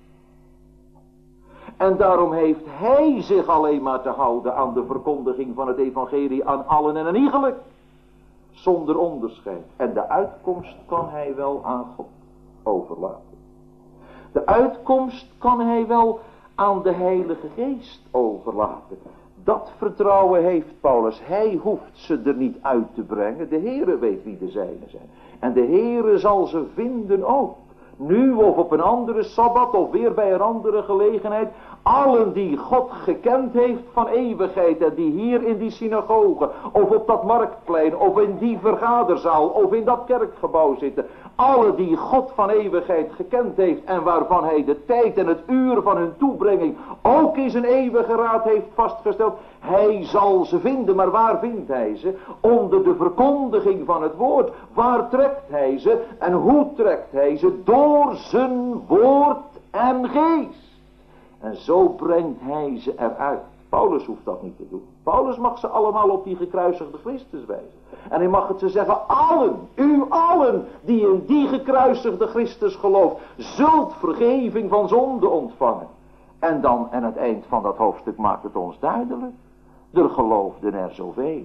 En daarom heeft hij zich alleen maar te houden aan de verkondiging van het evangelie aan allen en aan iegelijk. Zonder onderscheid. En de uitkomst kan hij wel aan God overlaten. De uitkomst kan hij wel aan de Heilige Geest overlaten. Dat vertrouwen heeft Paulus. Hij hoeft ze er niet uit te brengen. De Heere weet wie de zijnen zijn. En de Heere zal ze vinden ook. Nu of op een andere Sabbat of weer bij een andere gelegenheid. Allen die God gekend heeft van eeuwigheid en die hier in die synagoge of op dat marktplein of in die vergaderzaal of in dat kerkgebouw zitten. Alle die God van eeuwigheid gekend heeft en waarvan hij de tijd en het uur van hun toebrenging ook in zijn eeuwige raad heeft vastgesteld. Hij zal ze vinden, maar waar vindt hij ze? Onder de verkondiging van het woord. Waar trekt hij ze en hoe trekt hij ze? Door zijn woord en geest. En zo brengt hij ze eruit. Paulus hoeft dat niet te doen. Paulus mag ze allemaal op die gekruisigde Christus wijzen. En hij mag het ze zeggen, allen, u allen die in die gekruisigde Christus gelooft, zult vergeving van zonde ontvangen. En dan, en het eind van dat hoofdstuk maakt het ons duidelijk. Er geloofden er zoveel,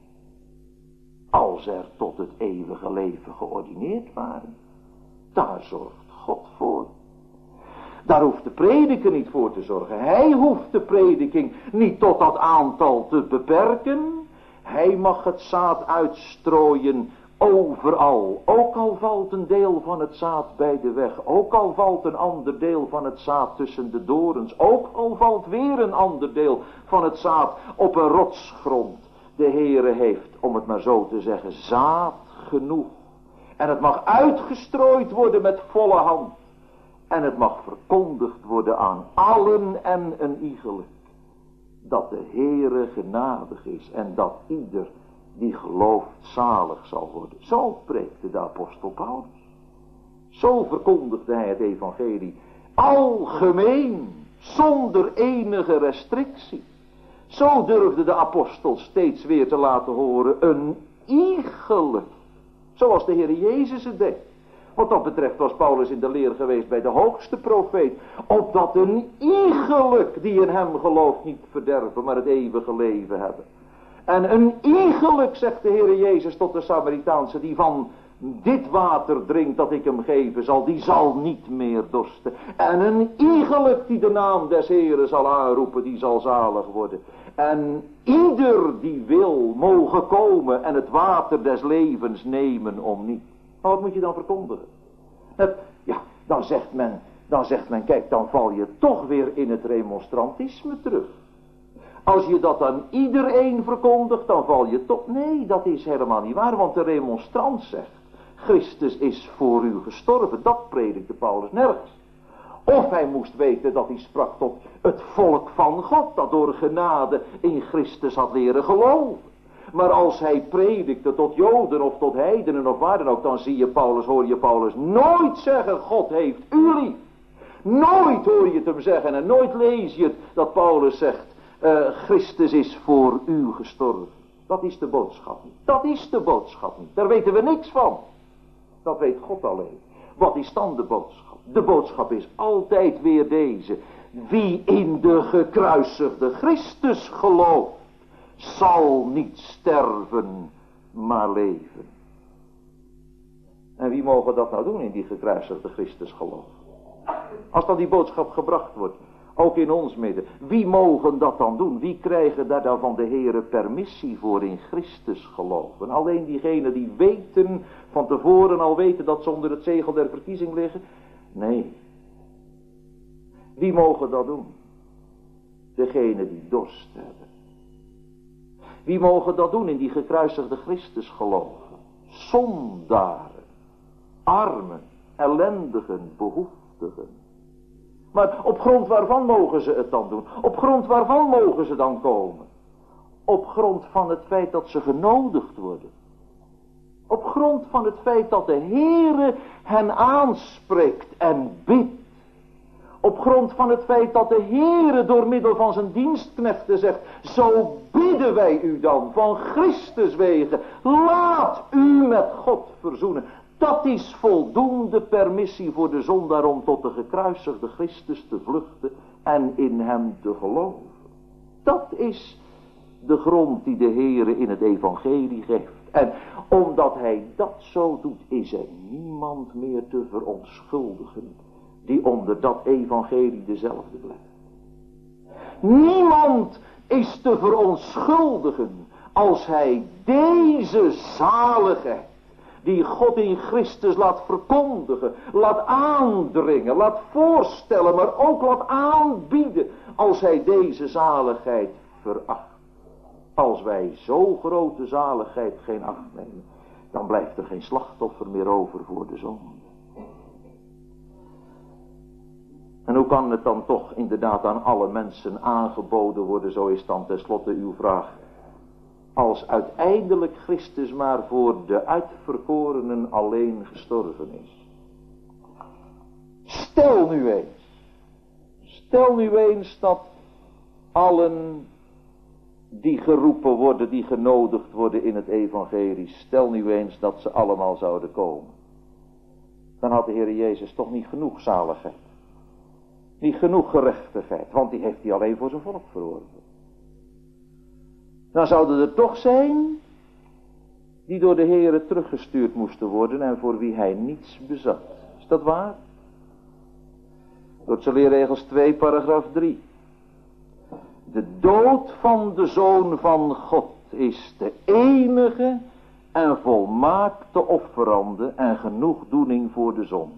als er tot het eeuwige leven geordineerd waren. Daar zorgt God voor. Daar hoeft de prediker niet voor te zorgen. Hij hoeft de prediking niet tot dat aantal te beperken. Hij mag het zaad uitstrooien overal. Ook al valt een deel van het zaad bij de weg. Ook al valt een ander deel van het zaad tussen de dorens. Ook al valt weer een ander deel van het zaad op een rotsgrond. De Heere heeft, om het maar zo te zeggen, zaad genoeg. En het mag uitgestrooid worden met volle hand. En het mag verkondigd worden aan allen en een iegelijk. Dat de Heere genadig is en dat ieder die gelooft zalig zal worden. Zo preekte de apostel Paulus. Zo verkondigde hij het evangelie. Algemeen, zonder enige restrictie. Zo durfde de apostel steeds weer te laten horen een iegelijk. Zoals de Heer Jezus het deed. Wat dat betreft was Paulus in de leer geweest bij de hoogste profeet. Opdat een iegelijk die in hem gelooft niet verderven, maar het eeuwige leven hebben. En een iegelijk, zegt de Heer Jezus tot de Samaritaanse, die van dit water drinkt dat ik hem geven zal, die zal niet meer dorsten. En een iegelijk die de naam des Heeren zal aanroepen, die zal zalig worden. En ieder die wil, mogen komen en het water des levens nemen om niet. Maar wat moet je dan verkondigen? Het, ja, dan zegt men, dan zegt men, kijk, dan val je toch weer in het remonstrantisme terug. Als je dat aan iedereen verkondigt, dan val je toch... Nee, dat is helemaal niet waar, want de remonstrant zegt, Christus is voor u gestorven. Dat predikte Paulus nergens. Of hij moest weten dat hij sprak tot het volk van God, dat door genade in Christus had leren geloven. Maar als hij predikte tot Joden of tot heidenen of waar dan ook, dan zie je Paulus, hoor je Paulus nooit zeggen, God heeft u lief. Nooit hoor je het hem zeggen en nooit lees je het dat Paulus zegt, uh, Christus is voor u gestorven. Dat is de boodschap niet. Dat is de boodschap niet. Daar weten we niks van. Dat weet God alleen. Wat is dan de boodschap? De boodschap is altijd weer deze. Wie in de gekruisigde Christus gelooft, zal niet sterven, maar leven. En wie mogen dat nou doen in die gekruisigde Christus geloof? Als dan die boodschap gebracht wordt, ook in ons midden. Wie mogen dat dan doen? Wie krijgen daar dan van de Heere permissie voor in Christus geloven? Alleen diegenen die weten, van tevoren al weten dat ze onder het zegel der verkiezing liggen? Nee. Wie mogen dat doen? Degenen die dorst hebben. Wie mogen dat doen in die gekruisigde Christus geloven? Zondaren, armen, ellendigen, behoeftigen. Maar op grond waarvan mogen ze het dan doen? Op grond waarvan mogen ze dan komen? Op grond van het feit dat ze genodigd worden. Op grond van het feit dat de Heere hen aanspreekt en bidt. Op grond van het feit dat de Heere door middel van zijn dienstknechten zegt, zo bidden wij u dan van Christus wegen. Laat u met God verzoenen. Dat is voldoende permissie voor de zondaar om tot de gekruisigde Christus te vluchten en in hem te geloven. Dat is de grond die de Heere in het evangelie geeft. En omdat hij dat zo doet, is er niemand meer te verontschuldigen die onder dat evangelie dezelfde blijft. Niemand is te verontschuldigen als hij deze zaligheid, die God in Christus laat verkondigen, laat aandringen, laat voorstellen, maar ook laat aanbieden, als hij deze zaligheid veracht. Als wij zo grote zaligheid geen acht nemen, dan blijft er geen slachtoffer meer over voor de zonde. En hoe kan het dan toch inderdaad aan alle mensen aangeboden worden, zo is dan tenslotte uw vraag. Als uiteindelijk Christus maar voor de uitverkorenen alleen gestorven is. Stel nu eens. Stel nu eens dat allen die geroepen worden, die genodigd worden in het evangelie. Stel nu eens dat ze allemaal zouden komen. Dan had de Heer Jezus toch niet genoeg zaligheid. Niet genoeg gerechtigheid, want die heeft hij alleen voor zijn volk verworven. Dan zouden er toch zijn die door de Heere teruggestuurd moesten worden en voor wie hij niets bezat. Is dat waar? Door leerregels twee, paragraaf drie. De dood van de Zoon van God is de enige en volmaakte offerande en genoegdoening voor de zonde.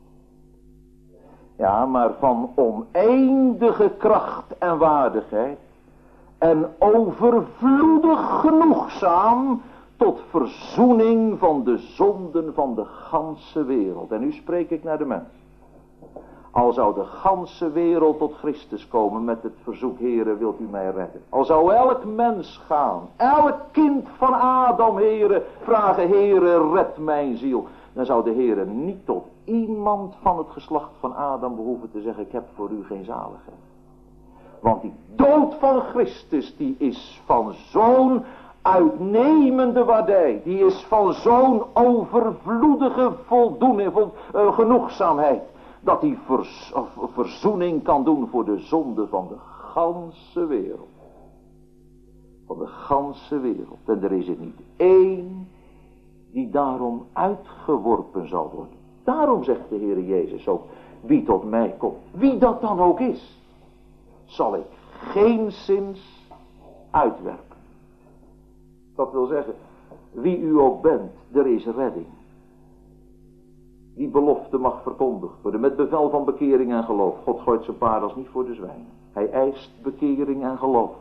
Ja, maar van oneindige kracht en waardigheid en overvloedig genoegzaam tot verzoening van de zonden van de ganse wereld. En nu spreek ik naar de mens. Al zou de ganse wereld tot Christus komen met het verzoek, Heere, wilt u mij redden. Al zou elk mens gaan, elk kind van Adam, Heere, vragen, Heere, red mijn ziel. Dan zou de Heere niet tot iemand van het geslacht van Adam behoeven te zeggen, ik heb voor u geen zaligheid. Want die dood van Christus, die is van zo'n uitnemende waardij. Die is van zo'n overvloedige voldoening, vol, uh, genoegzaamheid. Dat hij vers, uh, verzoening kan doen voor de zonde van de ganse wereld. Van de ganse wereld. En er is er niet één die daarom uitgeworpen zal worden. Daarom zegt de Heer Jezus ook, wie tot mij komt, wie dat dan ook is, zal ik geenszins uitwerpen. Dat wil zeggen, wie u ook bent, er is redding. Die belofte mag verkondigd worden met bevel van bekering en geloof. God gooit zijn parels niet voor de zwijnen. Hij eist bekering en geloof.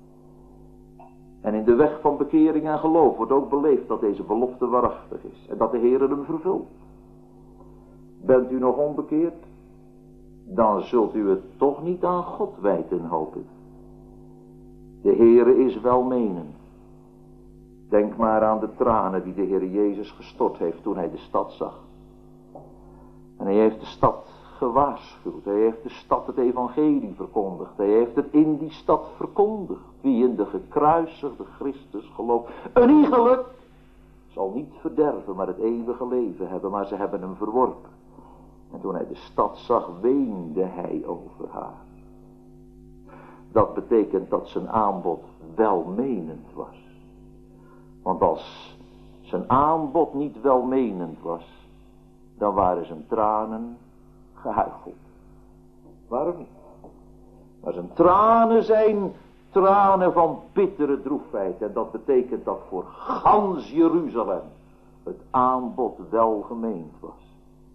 En in de weg van bekering en geloof wordt ook beleefd dat deze belofte waarachtig is. En dat de Heer hem vervult. Bent u nog onbekeerd? Dan zult u het toch niet aan God wijten, hoop ik. De Heere is welmenend. Denk maar aan de tranen die de Heer Jezus gestort heeft toen hij de stad zag. En hij heeft de stad gewaarschuwd. Hij heeft de stad het evangelie verkondigd. Hij heeft het in die stad verkondigd. Wie in de gekruisigde Christus gelooft. Een iegelijk zal niet verderven, maar het eeuwige leven hebben. Maar ze hebben hem verworpen. En toen hij de stad zag, weende hij over haar. Dat betekent dat zijn aanbod welmenend was. Want als zijn aanbod niet welmenend was, dan waren zijn tranen gehuicheld. Waarom niet? Maar zijn tranen zijn tranen van bittere droefheid. En dat betekent dat voor gans Jeruzalem het aanbod welgemeend was.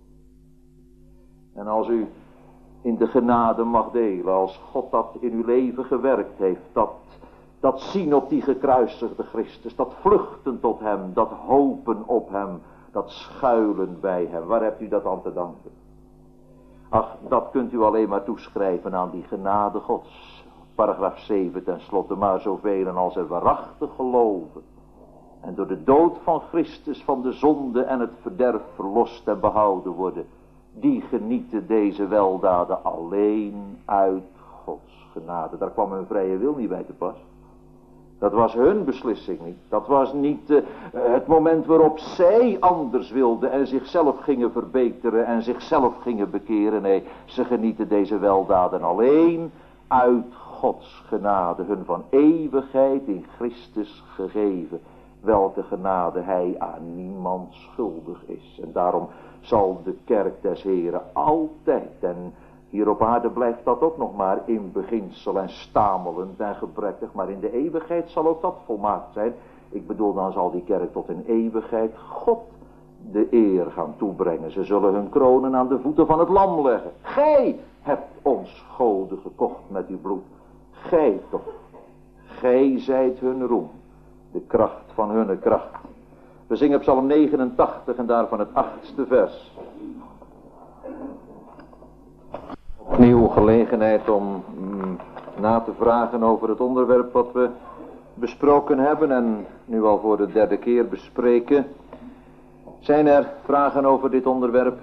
En als u in de genade mag delen, als God dat in uw leven gewerkt heeft, dat, dat zien op die gekruisigde Christus, dat vluchten tot hem, dat hopen op hem, dat schuilen bij hem, waar hebt u dat aan te danken? Ach, dat kunt u alleen maar toeschrijven aan die genade Gods. Paragraaf zeven tenslotte, maar zoveel als er waarachtig geloven en door de dood van Christus van de zonde en het verderf verlost en behouden worden, die genieten deze weldaden alleen uit Gods genade. Daar kwam hun vrije wil niet bij te pas. Dat was hun beslissing niet. Dat was niet uh, het moment waarop zij anders wilden en zichzelf gingen verbeteren en zichzelf gingen bekeren. Nee, ze genieten deze weldaden alleen uit Gods genade. Hun van eeuwigheid in Christus gegeven. Welke genade hij aan niemand schuldig is. En daarom zal de kerk des Heren altijd, en hier op aarde blijft dat ook nog maar in beginsel en stamelend en gebrekkig, maar in de eeuwigheid zal ook dat volmaakt zijn. Ik bedoel, dan zal die kerk tot in eeuwigheid God de eer gaan toebrengen. Ze zullen hun kronen aan de voeten van het lam leggen. Gij hebt ons goden gekocht met uw bloed. Gij toch, gij zijt hun roem, de kracht van hunne kracht. We zingen Psalm negenentachtig en daarvan het achtste vers. Opnieuw gelegenheid om mm, na te vragen over het onderwerp wat we besproken hebben en nu al voor de derde keer bespreken. Zijn er vragen over dit onderwerp?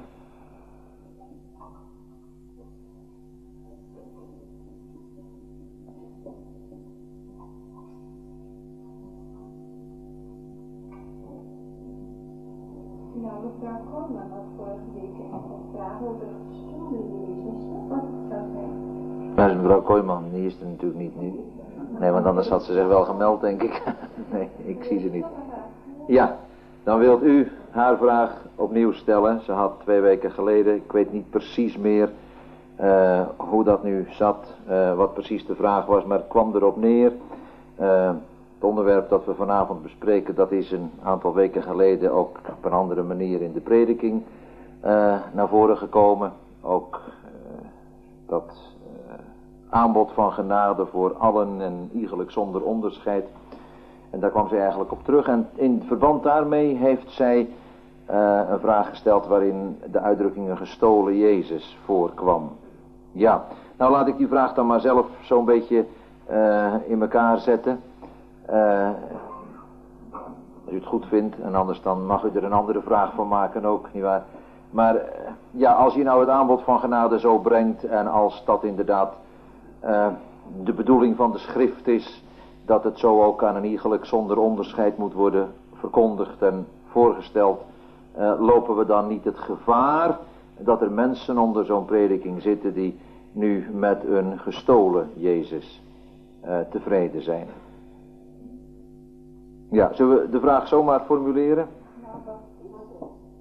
Nou, mevrouw Koolman had vorige week een vraag over het gestolen Jezus. Wat zou zijn? Maar mevrouw Kooijman, die is er natuurlijk niet nu. Nee, want anders had ze zich wel gemeld, denk ik. Nee, ik zie ze niet. Ja, dan wilt u haar vraag opnieuw stellen. Ze had twee weken geleden, ik weet niet precies meer uh, hoe dat nu zat, uh, wat precies de vraag was, maar het kwam erop neer. Uh, Het onderwerp dat we vanavond bespreken, dat is een aantal weken geleden ook op een andere manier in de prediking uh, naar voren gekomen. Ook uh, dat uh, aanbod van genade voor allen en iegelijk zonder onderscheid. En daar kwam zij eigenlijk op terug. En in verband daarmee heeft zij uh, een vraag gesteld waarin de uitdrukking een gestolen Jezus voorkwam. Ja, nou laat ik die vraag dan maar zelf zo'n beetje uh, in elkaar zetten. Uh, als u het goed vindt, en anders dan mag u er een andere vraag van maken ook, nietwaar? Maar uh, ja, als je nou het aanbod van genade zo brengt en als dat inderdaad uh, de bedoeling van de schrift is, dat het zo ook aan een iegelijk zonder onderscheid moet worden verkondigd en voorgesteld, uh, lopen we dan niet het gevaar dat er mensen onder zo'n prediking zitten die nu met een gestolen Jezus uh, tevreden zijn? Ja, zullen we de vraag zomaar formuleren? Nou,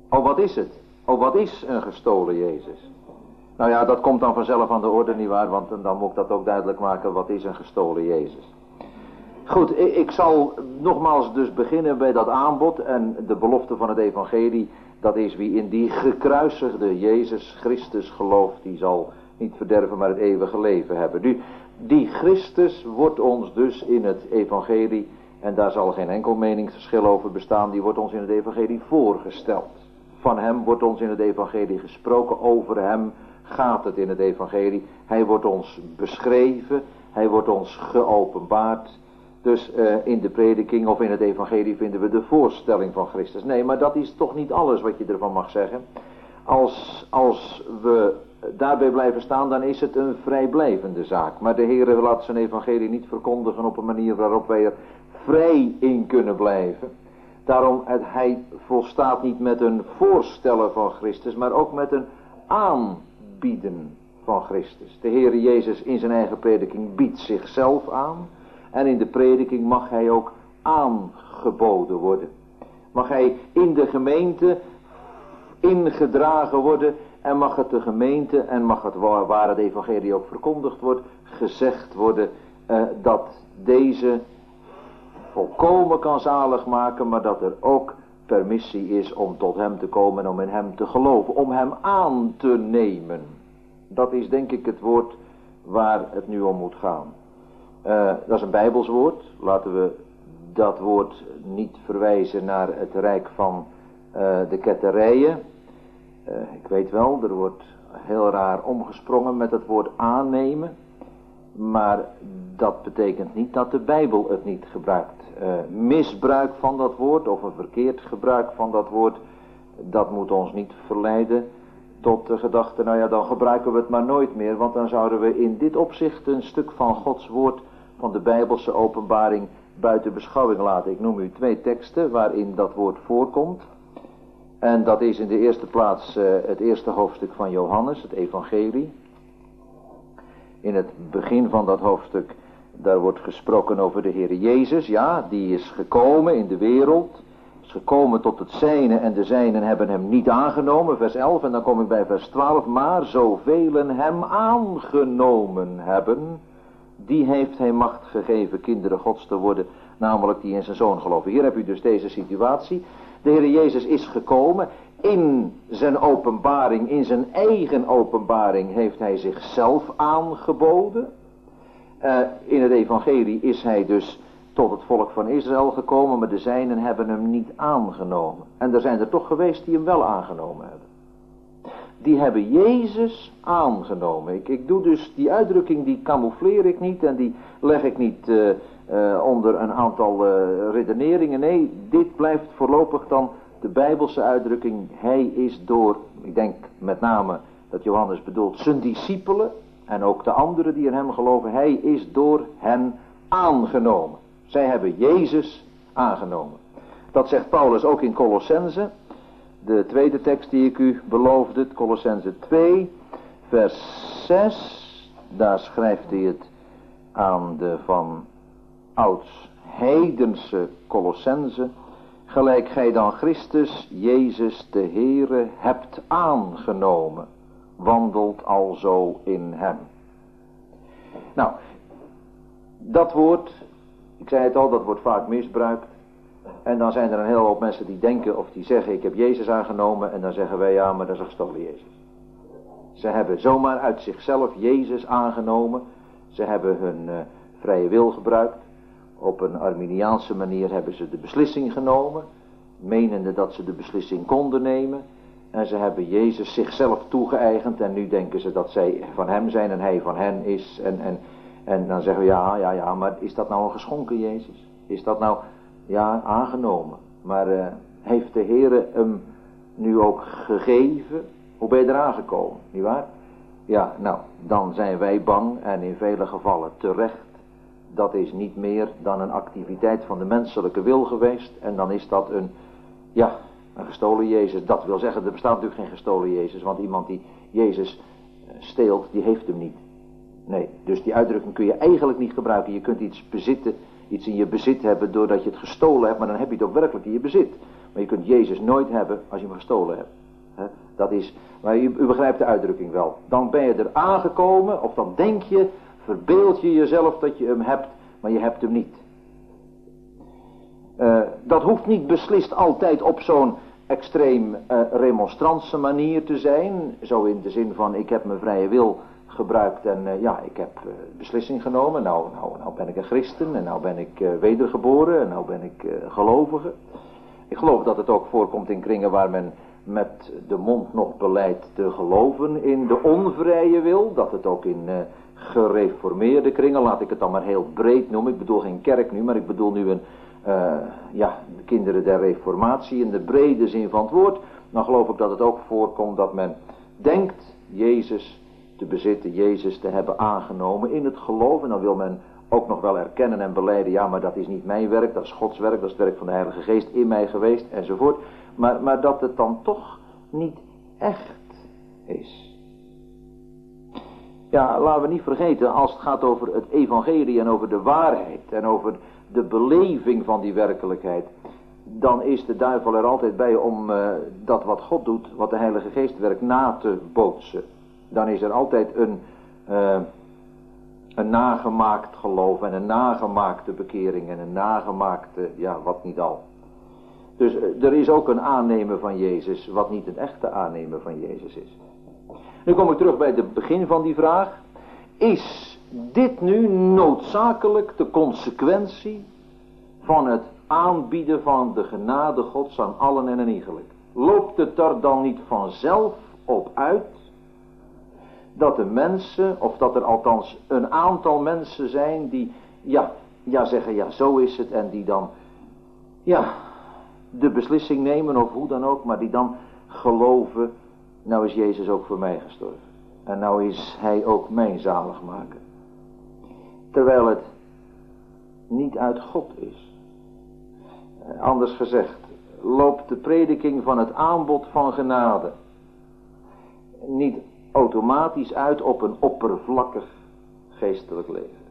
Oh, wat is het? Oh, wat is een gestolen Jezus? Nou ja, dat komt dan vanzelf aan de orde, nietwaar? Want dan moet ik dat ook duidelijk maken, wat is een gestolen Jezus? Goed, ik, ik zal nogmaals dus beginnen bij dat aanbod en de belofte van het evangelie. Dat is wie in die gekruisigde Jezus Christus gelooft, die zal niet verderven, maar het eeuwige leven hebben. Nu, die Christus wordt ons dus in het evangelie, en daar zal geen enkel meningsverschil over bestaan, die wordt ons in het evangelie voorgesteld. Van hem wordt ons in het evangelie gesproken, over hem gaat het in het evangelie. Hij wordt ons beschreven, hij wordt ons geopenbaard. Dus uh, in de prediking of in het evangelie vinden we de voorstelling van Christus. Nee, maar dat is toch niet alles wat je ervan mag zeggen. Als, als we daarbij blijven staan, dan is het een vrijblijvende zaak. Maar de Heer laat zijn evangelie niet verkondigen op een manier waarop wij er vrij in kunnen blijven. Daarom, het, hij volstaat niet met een voorstellen van Christus, maar ook met een aanbieden van Christus. De Heer Jezus in zijn eigen prediking biedt zichzelf aan. En in de prediking mag hij ook aangeboden worden. Mag hij in de gemeente ingedragen worden. En mag het de gemeente, en mag het waar, waar het evangelie ook verkondigd wordt, gezegd worden uh, dat deze volkomen kan zalig maken, maar dat er ook permissie is om tot hem te komen en om in hem te geloven. Om hem aan te nemen. Dat is denk ik het woord waar het nu om moet gaan. Uh, dat is een Bijbels woord. Laten we dat woord niet verwijzen naar het rijk van uh, de ketterijen. Uh, ik weet wel, er wordt heel raar omgesprongen met het woord aannemen. Maar dat betekent niet dat de Bijbel het niet gebruikt. Uh, misbruik van dat woord of een verkeerd gebruik van dat woord, dat moet ons niet verleiden tot de gedachte, nou ja, dan gebruiken we het maar nooit meer, want dan zouden we in dit opzicht een stuk van Gods woord, van de Bijbelse openbaring, buiten beschouwing laten. Ik noem u twee teksten waarin dat woord voorkomt. En dat is in de eerste plaats uh, het eerste hoofdstuk van Johannes, het evangelie. In het begin van dat hoofdstuk, daar wordt gesproken over de Heer Jezus. Ja, die is gekomen in de wereld. Is gekomen tot het zijne en de zijnen hebben hem niet aangenomen. Vers elf, en dan kom ik bij vers twaalf. Maar zovelen hem aangenomen hebben, die heeft hij macht gegeven kinderen Gods te worden, namelijk die in zijn Zoon geloven. Hier heb u dus deze situatie. De Heer Jezus is gekomen. In zijn openbaring, in zijn eigen openbaring, heeft hij zichzelf aangeboden. Uh, in het evangelie is hij dus tot het volk van Israël gekomen, maar de zijnen hebben hem niet aangenomen. En er zijn er toch geweest die hem wel aangenomen hebben. Die hebben Jezus aangenomen. Ik, ik doe dus die uitdrukking, die camoufleer ik niet en die leg ik niet uh, uh, onder een aantal uh, redeneringen. Nee, dit blijft voorlopig dan de Bijbelse uitdrukking. Hij is door, ik denk met name dat Johannes bedoelt, zijn discipelen en ook de anderen die in hem geloven. Hij is door hen aangenomen. Zij hebben Jezus aangenomen. Dat zegt Paulus ook in Colossense. De tweede tekst die ik u beloofde, Colossense twee, vers zes. Daar schrijft hij het aan de van ouds heidense Colossense. Gelijk gij dan Christus, Jezus de Heere, hebt aangenomen. Wandelt alzo in hem. Nou, dat woord, ik zei het al, dat wordt vaak misbruikt. En dan zijn er een hele hoop mensen die denken of die zeggen, ik heb Jezus aangenomen. En dan zeggen wij, ja, maar dat is een gestolen Jezus. Ze hebben zomaar uit zichzelf Jezus aangenomen. Ze hebben hun uh, vrije wil gebruikt. Op een Arminiaanse manier hebben ze de beslissing genomen. Menende dat ze de beslissing konden nemen. En ze hebben Jezus zichzelf toegeëigend. En nu denken ze dat zij van hem zijn en hij van hen is. En, en, en dan zeggen we, ja, ja, ja, maar is dat nou een geschonken Jezus? Is dat nou, ja, aangenomen? Maar uh, heeft de Heere hem nu ook gegeven? Hoe ben je eraan gekomen, nietwaar? Ja, nou, dan zijn wij bang en in vele gevallen terecht. Dat is niet meer dan een activiteit van de menselijke wil geweest. En dan is dat een, ja, een gestolen Jezus. Dat wil zeggen, er bestaat natuurlijk geen gestolen Jezus. Want iemand die Jezus steelt, die heeft hem niet. Nee, dus die uitdrukking kun je eigenlijk niet gebruiken. Je kunt iets bezitten iets in je bezit hebben doordat je het gestolen hebt, maar dan heb je het ook werkelijk in je bezit. Maar je kunt Jezus nooit hebben als je hem gestolen hebt. He, dat is, maar u, u begrijpt de uitdrukking wel. Dan ben je er aangekomen, of dan denk je, verbeeld je jezelf dat je hem hebt, maar je hebt hem niet. Uh, dat hoeft niet beslist altijd op zo'n extreem uh, remonstrantse manier te zijn. Zo in de zin van, ik heb mijn vrije wil gebruikt en uh, ja, ik heb uh, beslissing genomen. Nou, nou, nou ben ik een christen en nou ben ik uh, wedergeboren en nou ben ik uh, gelovige. Ik geloof dat het ook voorkomt in kringen waar men met de mond nog beleidt te geloven in de onvrije wil. Dat het ook in uh, gereformeerde kringen, laat ik het dan maar heel breed noemen. Ik bedoel geen kerk nu, maar ik bedoel nu een, uh, ja, de kinderen der reformatie in de brede zin van het woord. Dan geloof ik dat het ook voorkomt dat men denkt Jezus te bezitten, Jezus te hebben aangenomen in het geloof. En dan wil men ook nog wel erkennen en belijden, ja, maar dat is niet mijn werk, dat is Gods werk, dat is het werk van de Heilige Geest in mij geweest, enzovoort. Maar, maar dat het dan toch niet echt is. Ja, laten we niet vergeten, als het gaat over het evangelie en over de waarheid en over de beleving van die werkelijkheid, dan is de duivel er altijd bij om uh, dat wat God doet, wat de Heilige Geest werkt, na te bootsen. Dan is er altijd een, uh, een nagemaakt geloof en een nagemaakte bekering en een nagemaakte, ja, wat niet al. Dus uh, er is ook een aannemen van Jezus, wat niet een echte aannemen van Jezus is. Nu kom ik terug bij het begin van die vraag. Is dit nu noodzakelijk de consequentie van het aanbieden van de genade Gods aan allen en een iegelijk? Loopt het er dan niet vanzelf op uit dat de mensen, of dat er althans een aantal mensen zijn die, ja, ja zeggen, ja, zo is het, en die dan, ja, de beslissing nemen of hoe dan ook, maar die dan geloven, nou is Jezus ook voor mij gestorven. En nou is hij ook mijn zaligmaker. Terwijl het niet uit God is. Anders gezegd, loopt de prediking van het aanbod van genade niet automatisch uit op een oppervlakkig geestelijk leven?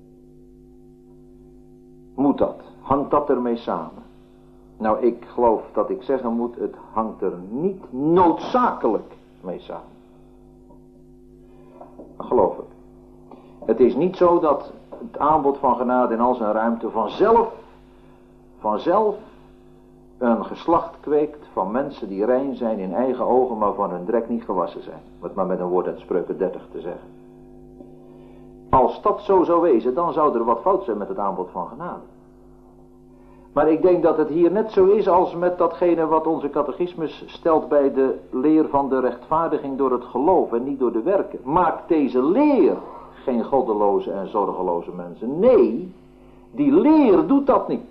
Moet dat? Hangt dat ermee samen? Nou, ik geloof dat ik zeggen moet, het hangt er niet noodzakelijk mee samen. Geloof ik. Het is niet zo dat het aanbod van genade in al zijn ruimte vanzelf, vanzelf een geslacht kweekt van mensen die rein zijn in eigen ogen, maar van hun drek niet gewassen zijn. Om het maar met een woord uit Spreuken dertig te zeggen. Als dat zo zou wezen, dan zou er wat fout zijn met het aanbod van genade. Maar ik denk dat het hier net zo is als met datgene wat onze catechismus stelt bij de leer van de rechtvaardiging door het geloof en niet door de werken. Maakt deze leer geen goddeloze en zorgeloze mensen? Nee, die leer doet dat niet.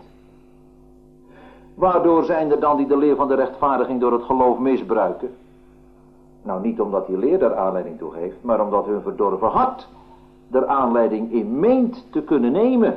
Waardoor zijn er dan die de leer van de rechtvaardiging door het geloof misbruiken? Nou, niet omdat die leer daar aanleiding toe heeft, maar omdat hun verdorven hart er aanleiding in meent te kunnen nemen.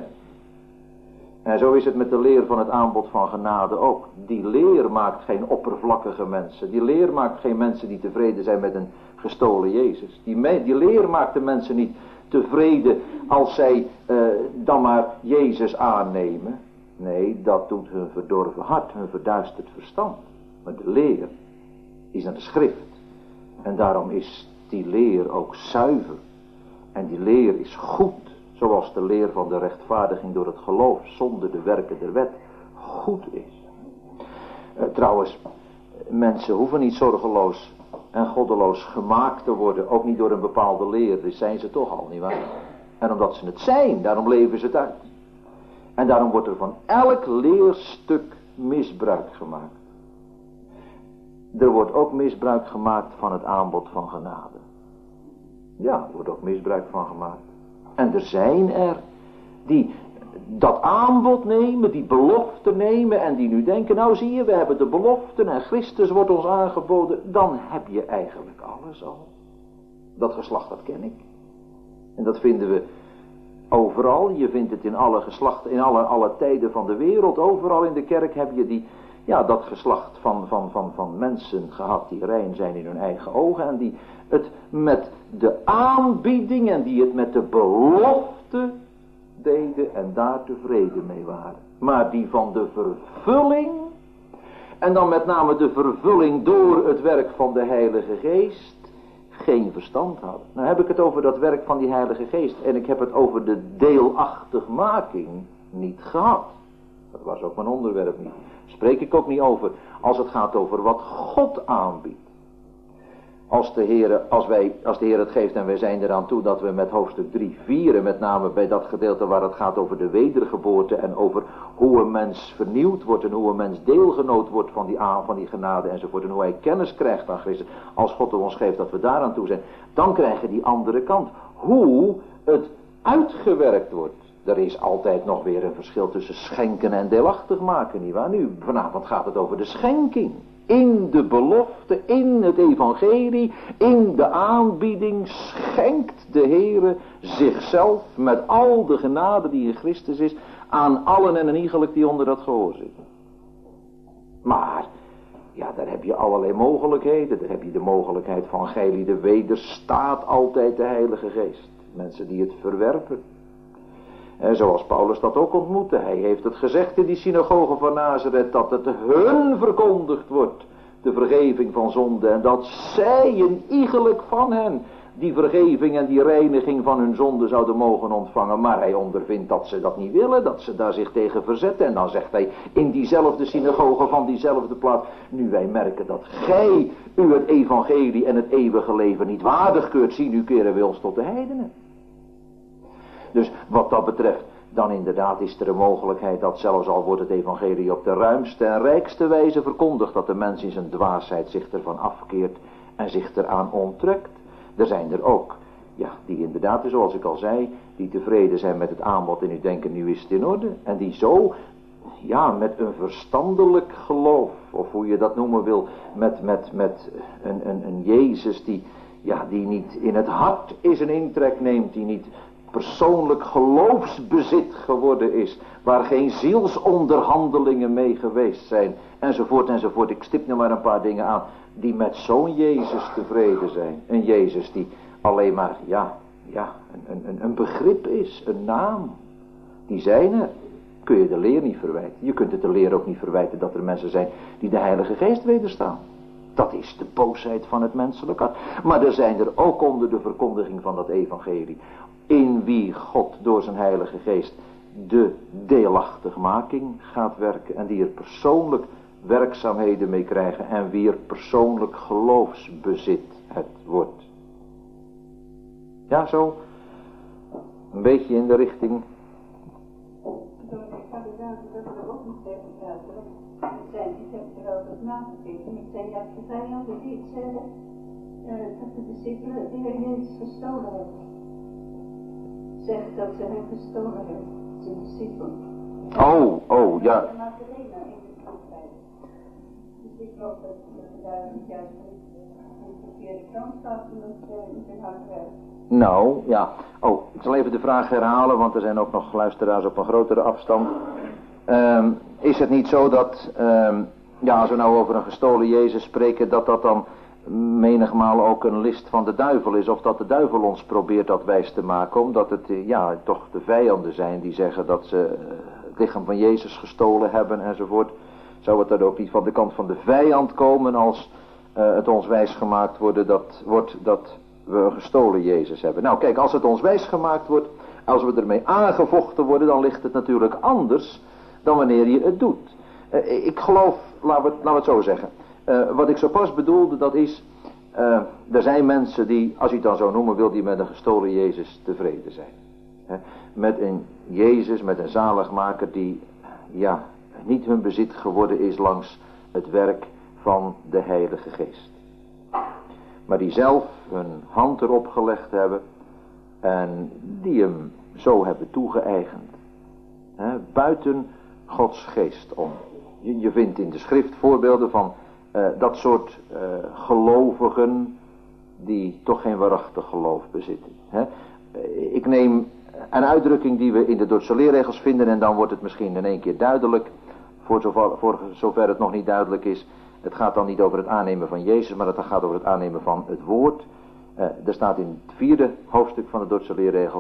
En zo is het met de leer van het aanbod van genade ook. Die leer maakt geen oppervlakkige mensen. Die leer maakt geen mensen die tevreden zijn met een gestolen Jezus. Die, me, die leer maakt de mensen niet tevreden als zij uh, dan maar Jezus aannemen. Nee, dat doet hun verdorven hart, hun verduisterd verstand. Maar de leer is naar de schrift. En daarom is die leer ook zuiver. En die leer is goed. Zoals de leer van de rechtvaardiging door het geloof zonder de werken der wet goed is. Uh, trouwens, mensen hoeven niet zorgeloos en goddeloos gemaakt te worden. Ook niet door een bepaalde leer. Dat zijn ze toch al, nietwaar? En omdat ze het zijn, daarom leven ze het uit. En daarom wordt er van elk leerstuk misbruik gemaakt. Er wordt ook misbruik gemaakt van het aanbod van genade. Ja, er wordt ook misbruik van gemaakt. En er zijn er die dat aanbod nemen, die belofte nemen en die nu denken, nou zie je, we hebben de beloften en Christus wordt ons aangeboden. Dan heb je eigenlijk alles al. Dat geslacht, dat ken ik. En dat vinden we overal. Je vindt het in alle geslachten, in alle, alle tijden van de wereld. Overal in de kerk heb je die, ja, dat geslacht van, van, van, van mensen gehad die rein zijn in hun eigen ogen. En die het met de aanbieding en die het met de belofte deden en daar tevreden mee waren. Maar die van de vervulling, en dan met name de vervulling door het werk van de Heilige Geest, geen verstand hadden. Nou heb ik het over dat werk van die Heilige Geest en ik heb het over de deelachtigmaking niet gehad. Dat was ook mijn onderwerp niet. Spreek ik ook niet over als het gaat over wat God aanbiedt. Als de Heer, als wij, als de Heer het geeft en wij zijn eraan toe dat we met hoofdstuk drie vieren, met name bij dat gedeelte waar het gaat over de wedergeboorte en over hoe een mens vernieuwd wordt en hoe een mens deelgenoot wordt van die, aan, van die genade enzovoort en hoe hij kennis krijgt aan Christus, als God het ons geeft dat we daaraan toe zijn, dan krijgen die andere kant. Hoe het uitgewerkt wordt. Er is altijd nog weer een verschil tussen schenken en deelachtig maken, nietwaar? Nu, vanavond gaat het over de schenking. In de belofte, in het evangelie, in de aanbieding schenkt de Heere zichzelf met al de genade die in Christus is aan allen en iegelijk die onder dat gehoor zitten. Maar, ja, daar heb je allerlei mogelijkheden. Daar heb je de mogelijkheid van gij de wederstaat altijd de Heilige Geest. Mensen die het verwerpen. En zoals Paulus dat ook ontmoette. Hij heeft het gezegd in die synagoge van Nazareth, dat het hun verkondigd wordt, de vergeving van zonde. En dat zij een iegelijk van hen die vergeving en die reiniging van hun zonde zouden mogen ontvangen. Maar hij ondervindt dat ze dat niet willen, dat ze daar zich tegen verzetten. En dan zegt hij in diezelfde synagoge van diezelfde plaats, nu wij merken dat gij u het evangelie en het eeuwige leven niet waardig keurt, zie nu keren we ons tot de heidenen. Dus wat dat betreft, dan inderdaad is er een mogelijkheid dat zelfs al wordt het evangelie op de ruimste en rijkste wijze verkondigd, dat de mens in zijn dwaasheid zich ervan afkeert en zich eraan onttrekt. Er zijn er ook, ja, die inderdaad, zoals ik al zei, die tevreden zijn met het aanbod en die denken nu is het in orde. En die zo, ja, met een verstandelijk geloof, of hoe je dat noemen wil, met, met, met een, een, een Jezus die, ja, die niet in het hart is een intrek neemt, die niet persoonlijk geloofsbezit geworden is, waar geen zielsonderhandelingen mee geweest zijn, enzovoort, enzovoort. Ik stip nu maar een paar dingen aan, die met zo'n Jezus tevreden zijn. Een Jezus die alleen maar, ja, ja, een, een, een begrip is, een naam. Die zijn er. Kun je de leer niet verwijten. Je kunt het de leer ook niet verwijten dat er mensen zijn die de Heilige Geest wederstaan. Dat is de boosheid van het menselijk hart. Maar er zijn er ook onder de verkondiging van dat evangelie, in wie God door zijn Heilige Geest de deelachtigmaking gaat werken en die er persoonlijk werkzaamheden mee krijgen en wie er persoonlijk geloofsbezit het wordt. Ja, zo een beetje in de richting. Door de kandidaten dat we ook nog even praten. Het zijn, ik heb er wel wat nagekeken, het zijn juist de vijanden die het zeggen, uh, dat de discipelen de Heer Jezus gestolen hebben. Zegt dat ze hem gestolen hebben, zijn discipelen. Oh, oh, ja. De Magdalena in de vroegtijd. Dus ik geloof dat je daar niet juist een verkeerde kant staat en dat ze niet in hard werkt. Nou, ja. Oh, ik zal even de vraag herhalen, want er zijn ook nog luisteraars op een grotere afstand. Um, is het niet zo dat, um, ja, als we nou over een gestolen Jezus spreken, dat dat dan menigmaal ook een list van de duivel is, of dat de duivel ons probeert dat wijs te maken, omdat het, ja, toch de vijanden zijn die zeggen dat ze het lichaam van Jezus gestolen hebben enzovoort. Zou het dan ook niet van de kant van de vijand komen als uh, het ons wijs gemaakt worden dat, wordt dat we een gestolen Jezus hebben? Nou kijk, als het ons wijs gemaakt wordt, als we ermee aangevochten worden, dan ligt het natuurlijk anders dan wanneer je het doet. Uh, ik geloof, laten we, laten we het zo zeggen. Uh, wat ik zo pas bedoelde, dat is, uh, er zijn mensen die, als je het dan zo noemen wil, die met een gestolen Jezus tevreden zijn. He? Met een Jezus, met een zaligmaker die, ja, niet hun bezit geworden is langs het werk van de Heilige Geest. Maar die zelf hun hand erop gelegd hebben en die hem zo hebben toegeëigend. He? Buiten Gods geest om. Je, je vindt in de schrift voorbeelden van Uh, dat soort uh, gelovigen die toch geen waarachtig geloof bezitten. Hè? Uh, ik neem een uitdrukking die we in de Dordtse leerregels vinden en dan wordt het misschien in één keer duidelijk, voor zover, voor zover het nog niet duidelijk is. Het gaat dan niet over het aannemen van Jezus, maar het gaat over het aannemen van het woord. Uh, er staat in het vierde hoofdstuk van de Dordtse leerregels,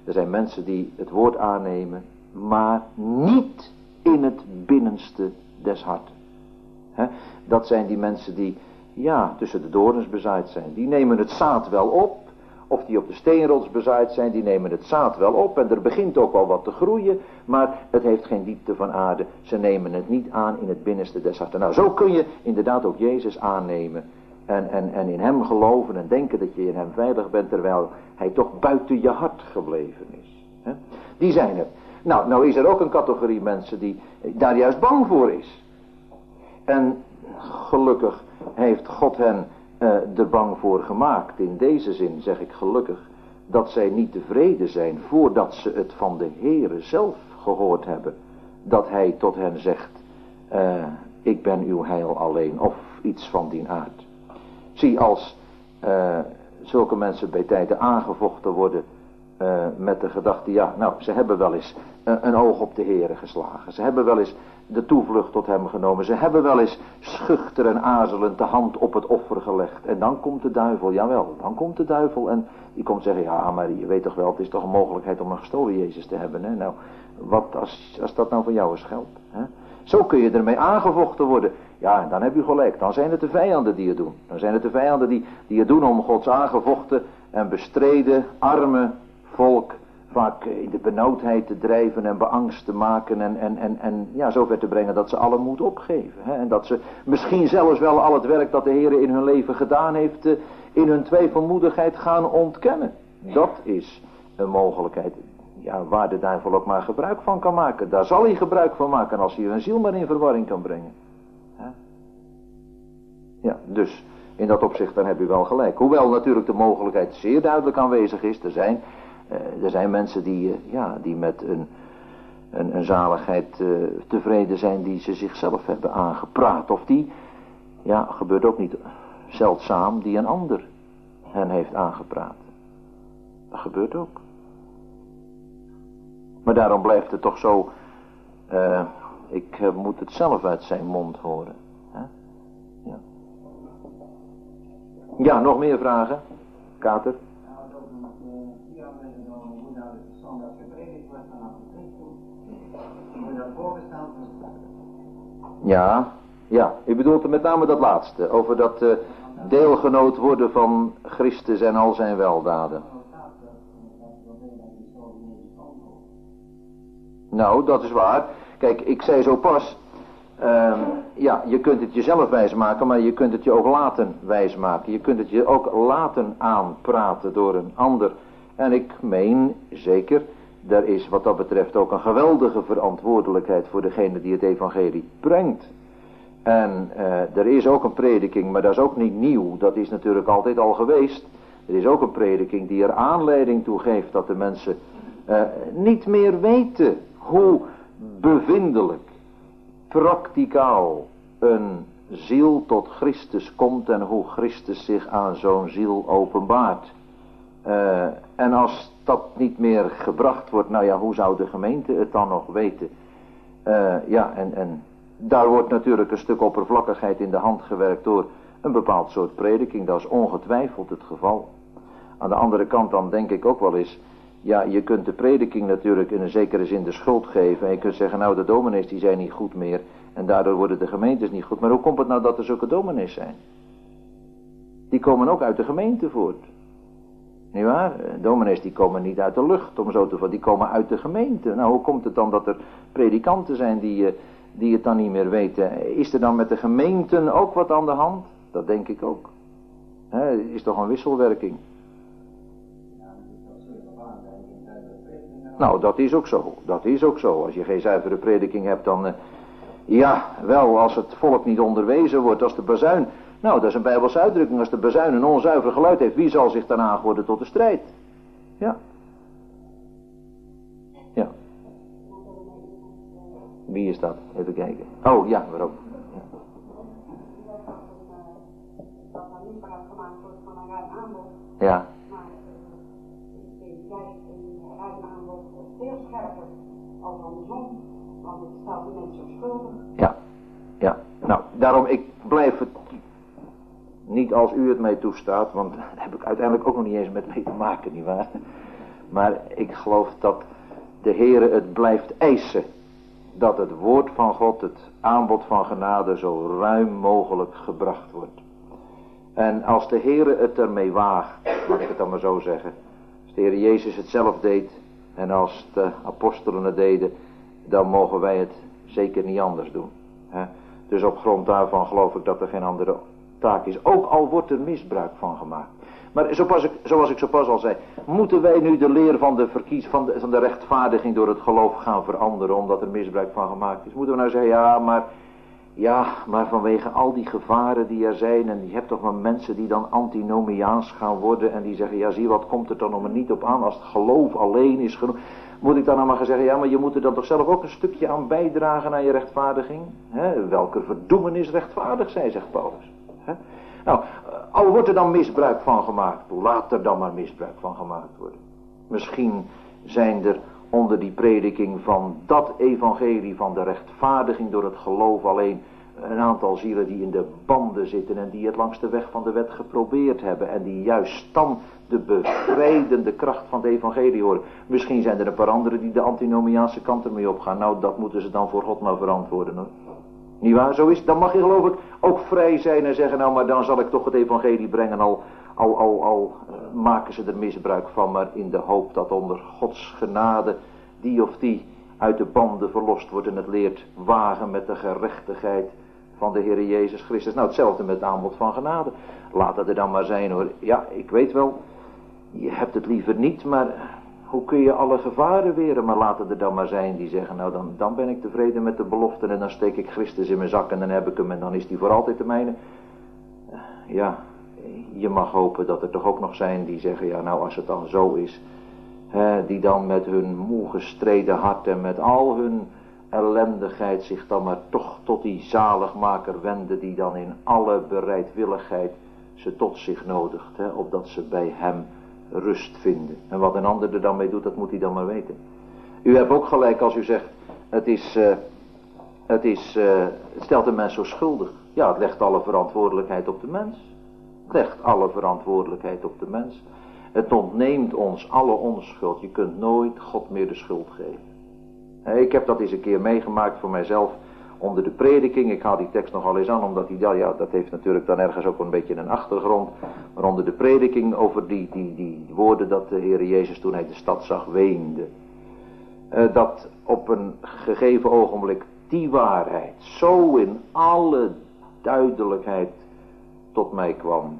Er zijn mensen die het woord aannemen, maar niet in het binnenste des harten. He? Dat zijn die mensen die, ja, tussen de dorens bezaaid zijn. Die nemen het zaad wel op, of die op de steenrots bezaaid zijn, die nemen het zaad wel op. En er begint ook wel wat te groeien, maar het heeft geen diepte van aarde. Ze nemen het niet aan in het binnenste des harten. Nou, zo kun je inderdaad ook Jezus aannemen. En, en, en in hem geloven en denken dat je in hem veilig bent, terwijl hij toch buiten je hart gebleven is. He? Die zijn er. Nou, nou is er ook een categorie mensen die daar juist bang voor is. En gelukkig heeft God hen uh, er bang voor gemaakt. In deze zin zeg ik gelukkig dat zij niet tevreden zijn voordat ze het van de Heere zelf gehoord hebben. Dat hij tot hen zegt, uh, ik ben uw heil alleen, of iets van die aard. Zie, als uh, zulke mensen bij tijden aangevochten worden uh, met de gedachte, ja, nou, ze hebben wel eens uh, een oog op de Heere geslagen. Ze hebben wel eens de toevlucht tot hem genomen. Ze hebben wel eens schuchter en aarzelend de hand op het offer gelegd. En dan komt de duivel, jawel, dan komt de duivel en die komt zeggen, ja, maar je weet toch wel, het is toch een mogelijkheid om een gestolen Jezus te hebben. Hè? Nou, wat als, als dat nou voor jou eens geldt, hè? Zo kun je ermee aangevochten worden. Ja, dan heb je gelijk. Dan zijn het de vijanden die het doen. Dan zijn het de vijanden die, die het doen om Gods aangevochten en bestreden, arme volk vaak in de benauwdheid te drijven en beangst te maken en, en, en, en ja, zover te brengen dat ze alle moed opgeven. Hè? En dat ze misschien zelfs wel al het werk dat de Heer in hun leven gedaan heeft, in hun twijfelmoedigheid gaan ontkennen. Dat is een mogelijkheid. Ja, waar de duivel ook maar gebruik van kan maken. Daar zal hij gebruik van maken als hij een ziel maar in verwarring kan brengen. Ja, dus in dat opzicht dan heb je wel gelijk. Hoewel natuurlijk de mogelijkheid zeer duidelijk aanwezig is. Er zijn, uh, er zijn mensen die, uh, ja, die met een, een, een zaligheid uh, tevreden zijn die ze zichzelf hebben aangepraat. Of die, ja, gebeurt ook niet zeldzaam, die een ander hen heeft aangepraat. Dat gebeurt ook. Maar daarom blijft het toch zo, uh, ik uh, moet het zelf uit zijn mond horen. Hè? Ja. Ja, nog meer vragen? Kater? Nou, dat moet hier aanleggen dan hoe nou de standaard gepredikt wordt vanaf de Christus. Hoe dat voorgesteld wordt. Ja, ja, u bedoelt er met name dat laatste, over dat uh, deelgenoot worden van Christus en al zijn weldaden. Nou, dat is waar. Kijk, ik zei zo pas, uh, ja, je kunt het jezelf wijsmaken, maar je kunt het je ook laten wijsmaken. Je kunt het je ook laten aanpraten door een ander. En ik meen, zeker, er is wat dat betreft ook een geweldige verantwoordelijkheid voor degene die het evangelie brengt. En uh, er is ook een prediking, maar dat is ook niet nieuw. Dat is natuurlijk altijd al geweest. Er is ook een prediking die er aanleiding toe geeft dat de mensen uh, niet meer weten hoe bevindelijk, prakticaal een ziel tot Christus komt en hoe Christus zich aan zo'n ziel openbaart. Uh, en als dat niet meer gebracht wordt, nou ja, hoe zou de gemeente het dan nog weten? Uh, ja, en, en daar wordt natuurlijk een stuk oppervlakkigheid in de hand gewerkt door een bepaald soort prediking. Dat is ongetwijfeld het geval. Aan de andere kant dan denk ik ook wel eens, ja, je kunt de prediking natuurlijk in een zekere zin de schuld geven. En je kunt zeggen, nou, de dominees die zijn niet goed meer. En daardoor worden de gemeentes niet goed. Maar hoe komt het nou dat er zulke dominees zijn? Die komen ook uit de gemeente voort. Niet waar? Dominees die komen niet uit de lucht, om zo te vallen. Die komen uit de gemeente. Nou, hoe komt het dan dat er predikanten zijn die, die het dan niet meer weten? Is er dan met de gemeenten ook wat aan de hand? Dat denk ik ook. Het is toch een wisselwerking. Nou, dat is ook zo. Dat is ook zo. Als je geen zuivere prediking hebt, dan... Uh, ja, wel, als het volk niet onderwezen wordt, als de bazuin... Nou, dat is een Bijbelse uitdrukking. Als de bazuin een onzuiver geluid heeft, wie zal zich dan aangorden tot de strijd? Ja. Ja. Wie is dat? Even kijken. Oh, ja, waarom? Ja. Ja. Veel scherper als andersom, want het staat de mens zo schuldig. Ja, ja. Nou, daarom, ik blijf het niet als u het mij toestaat, want daar heb ik uiteindelijk ook nog niet eens met mee te maken, nietwaar? Maar ik geloof dat de Heere het blijft eisen. Dat het woord van God, het aanbod van genade, zo ruim mogelijk gebracht wordt. En als de Heere het ermee waagt, laat ik het dan maar zo zeggen. Als de Heer Jezus het zelf deed en als de apostelen het deden, dan mogen wij het zeker niet anders doen. Hè? Dus op grond daarvan geloof ik dat er geen andere taak is. Ook al wordt er misbruik van gemaakt. Maar zoals ik, zoals ik zo pas al zei, moeten wij nu de leer van de, verkies, van, de, van de rechtvaardiging door het geloof gaan veranderen omdat er misbruik van gemaakt is? Moeten we nou zeggen, ja maar, ja, maar vanwege al die gevaren die er zijn en je hebt toch maar mensen die dan antinomiaans gaan worden en die zeggen, ja zie wat komt er dan nog maar niet op aan als het geloof alleen is genoeg. Moet ik dan nou maar gaan zeggen, ja maar je moet er dan toch zelf ook een stukje aan bijdragen aan je rechtvaardiging? Hè? Welke verdoemenis rechtvaardig zij, zegt Paulus. Hè? Nou, al wordt er dan misbruik van gemaakt, laat er dan maar misbruik van gemaakt worden. Misschien zijn er onder die prediking van dat evangelie van de rechtvaardiging door het geloof alleen een aantal zielen die in de banden zitten en die het langs de weg van de wet geprobeerd hebben en die juist dan de bevrijdende kracht van het evangelie horen. Misschien zijn er een paar anderen die de antinomiaanse kant ermee opgaan. Nou, dat moeten ze dan voor God maar verantwoorden hoor. Niet waar? Zo is het. Dan mag je geloof ik ook vrij zijn en zeggen, nou maar dan zal ik toch het evangelie brengen, al, al, al, al uh, maken ze er misbruik van, maar in de hoop dat onder Gods genade die of die uit de banden verlost wordt en het leert wagen met de gerechtigheid van de Heer Jezus Christus. Nou, hetzelfde met het aanbod van genade. Laat het er dan maar zijn hoor. Ja, ik weet wel, je hebt het liever niet, maar hoe kun je alle gevaren weren? Maar laat het er dan maar zijn die zeggen, nou dan, dan ben ik tevreden met de beloften en dan steek ik Christus in mijn zak en dan heb ik hem en dan is die voor altijd de mijne. Ja, je mag hopen dat er toch ook nog zijn die zeggen, ja nou als het dan zo is, hè, die dan met hun moe gestreden hart en met al hun ellendigheid zich dan maar toch tot die zaligmaker wenden die dan in alle bereidwilligheid ze tot zich nodigt, hè, opdat ze bij hem rust vinden. En wat een ander er dan mee doet, dat moet hij dan maar weten. U hebt ook gelijk als u zegt, het is, uh, het is, uh, het stelt de mens zo schuldig. Ja, het legt alle verantwoordelijkheid op de mens. Het legt alle verantwoordelijkheid op de mens. Het ontneemt ons alle onschuld. Je kunt nooit God meer de schuld geven. Ik heb dat eens een keer meegemaakt voor mijzelf onder de prediking. Ik haal die tekst nogal eens aan, omdat die, ja, ja, dat heeft natuurlijk dan ergens ook een beetje een achtergrond. Maar onder de prediking over die, die, die woorden dat de Heer Jezus toen hij de stad zag weende. Uh, dat op een gegeven ogenblik die waarheid zo in alle duidelijkheid tot mij kwam.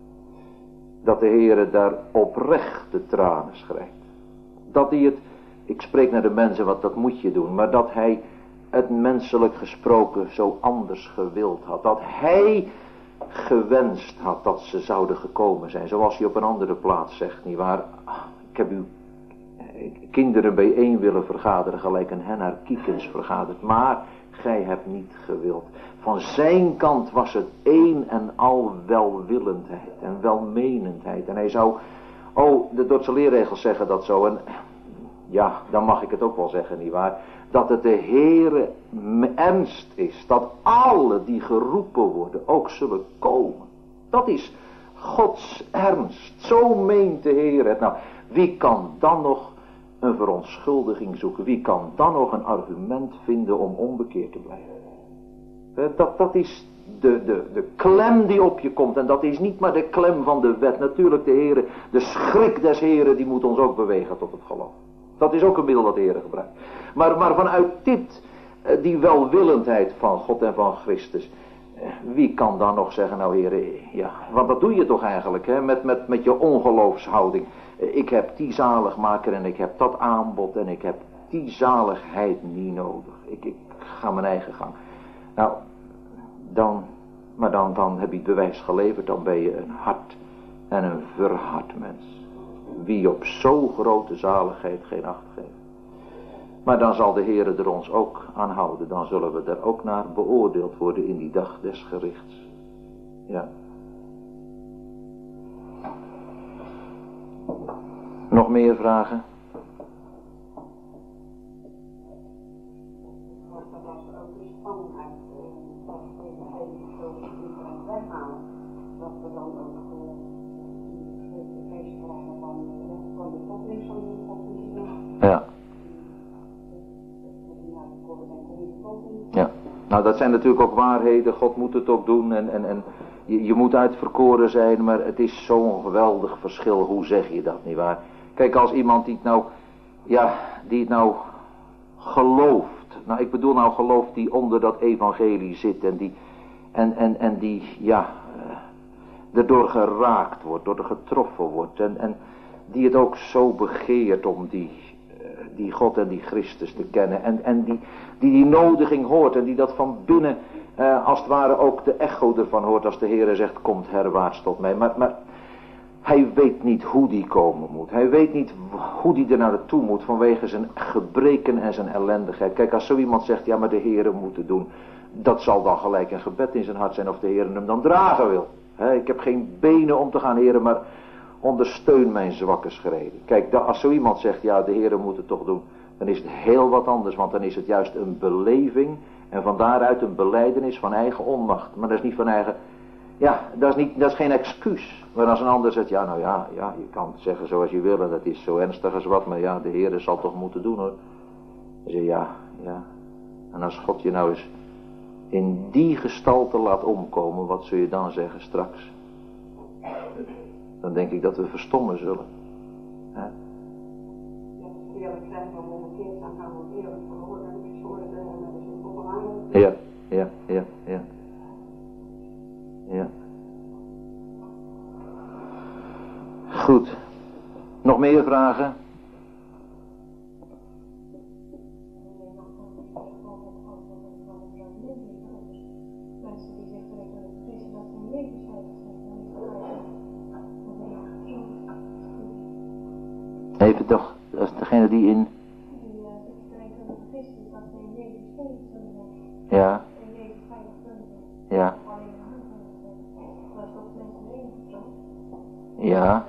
Dat de Heer daar oprechte tranen schrijft. Dat hij het, ik spreek naar de mensen, want dat moet je doen, maar dat hij het menselijk gesproken zo anders gewild had. Dat hij gewenst had dat ze zouden gekomen zijn. Zoals hij op een andere plaats zegt, nietwaar? Ik heb uw kinderen bijeen willen vergaderen, gelijk een hen haar kiekens vergaderd. Maar gij hebt niet gewild. Van zijn kant was het een en al welwillendheid en welmenendheid. En hij zou, oh, de Dordtse leerregels zeggen dat zo. En ja, dan mag ik het ook wel zeggen, nietwaar? Dat het de Heere ernst is. Dat alle die geroepen worden ook zullen komen. Dat is Gods ernst. Zo meent de Heer het. Nou, wie kan dan nog een verontschuldiging zoeken? Wie kan dan nog een argument vinden om onbekeerd te blijven? Dat, dat is de, de, de klem die op je komt. En dat is niet maar de klem van de wet. Natuurlijk de Heere, de schrik des Heeren, die moet ons ook bewegen tot het geloof. Dat is ook een middel dat de Heere gebruikt. Maar, maar vanuit dit, die welwillendheid van God en van Christus, wie kan dan nog zeggen, nou Heere, ja, want dat doe je toch eigenlijk, hè, met, met, met je ongeloofshouding. Ik heb die zaligmaker en ik heb dat aanbod en ik heb die zaligheid niet nodig. Ik, ik ga mijn eigen gang. Nou, dan, maar dan, dan heb je het bewijs geleverd, dan ben je een hard en een verhard mens. Wie op zo grote zaligheid geen acht geeft. Maar dan zal de Heere er ons ook aan houden. Dan zullen we er ook naar beoordeeld worden in die dag des gerichts. Ja. Nog meer vragen? Dat we dan ook Ja. Ja. Nou, dat zijn natuurlijk ook waarheden. God moet het ook doen. En, en, en je, je moet uitverkoren zijn. Maar het is zo'n geweldig verschil. Hoe zeg je dat, nietwaar? Kijk, als iemand die het nou... Ja, die het nou gelooft. Nou, ik bedoel nou gelooft die onder dat evangelie zit. En die... En, en, en die, ja... Uh, erdoor geraakt wordt. Door er getroffen wordt. En, en die het ook zo begeert om die... die God en die Christus te kennen. En, en die, die die nodiging hoort. En die dat van binnen uh, als het ware ook de echo ervan hoort. Als de Heere zegt, komt herwaarts tot mij. Maar, maar hij weet niet hoe die komen moet. Hij weet niet hoe die er naartoe moet. Vanwege zijn gebreken en zijn ellendigheid. Kijk, als zo iemand zegt, ja maar de Heere moet het doen. Dat zal dan gelijk een gebed in zijn hart zijn. Of de Heere hem dan dragen wil. He, ik heb geen benen om te gaan, Heere, maar... ondersteun mijn zwakke schreden. Kijk, als zo iemand zegt, ja, de Heere moet het toch doen, dan is het heel wat anders, want dan is het juist een beleving en van daaruit een belijdenis van eigen onmacht. Maar dat is niet van eigen, ja, dat is, niet, dat is geen excuus. Maar als een ander zegt, ja, nou ja, ja, je kan het zeggen zoals je wil en dat is zo ernstig als wat, maar ja, de Heere zal toch moeten doen, hoor. Dan zeg je, ja, ja. En als God je nou eens in die gestalte laat omkomen, wat zul je dan zeggen straks? Dan denk ik dat we verstommen zullen. He? Ja, eerlijk zijn we omgekeerd, dan gaan we eerlijk verhoorden en verzorgen en dat is een belangrijk. Ja, ja, ja, ja. Ja. Goed. Nog meer vragen? Even toch, dat is degene die in... Ja. Ja. Ja.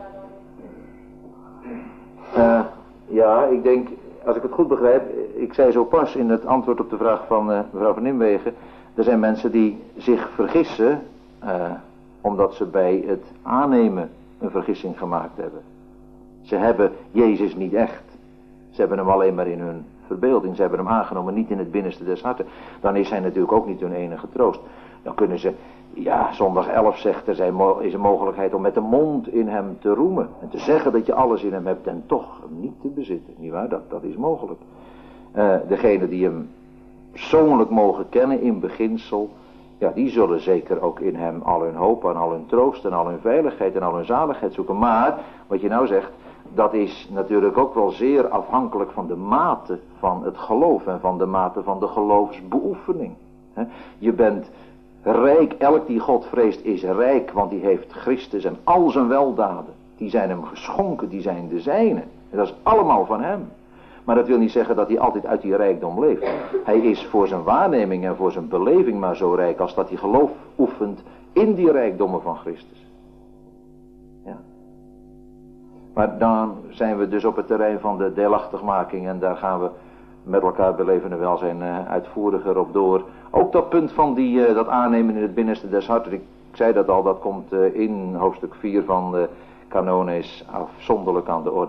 Uh, ja, ik denk, als ik het goed begrijp, ik zei zo pas in het antwoord op de vraag van uh, mevrouw van Nimwegen, er zijn mensen die zich vergissen, uh, omdat ze bij het aannemen een vergissing gemaakt hebben. Ze hebben Jezus niet echt. Ze hebben hem alleen maar in hun verbeelding. Ze hebben hem aangenomen, niet in het binnenste des harten. Dan is hij natuurlijk ook niet hun enige troost. Dan kunnen ze, ja, zondag elf zegt er is een mogelijkheid om met de mond in hem te roemen. En te zeggen dat je alles in hem hebt en toch hem niet te bezitten. Nietwaar? Dat, dat is mogelijk. Uh, degene die hem persoonlijk mogen kennen in beginsel, ja, die zullen zeker ook in hem al hun hoop en al hun troost en al hun veiligheid en al hun zaligheid zoeken. Maar, wat je nou zegt, dat is natuurlijk ook wel zeer afhankelijk van de mate van het geloof en van de mate van de geloofsbeoefening. Je bent rijk, elk die God vreest is rijk, want die heeft Christus en al zijn weldaden. Die zijn hem geschonken, die zijn de zijne. En dat is allemaal van hem. Maar dat wil niet zeggen dat hij altijd uit die rijkdom leeft. Hij is voor zijn waarneming en voor zijn beleving maar zo rijk als dat hij geloof oefent in die rijkdommen van Christus. Ja. Maar dan zijn we dus op het terrein van de deelachtigmaking en daar gaan we met elkaar beleven en welzijn uh, uitvoeriger op door. Ook dat punt van die, uh, dat aannemen in het binnenste des harten, ik zei dat al, dat komt uh, in hoofdstuk vier van de kanones afzonderlijk aan de orde.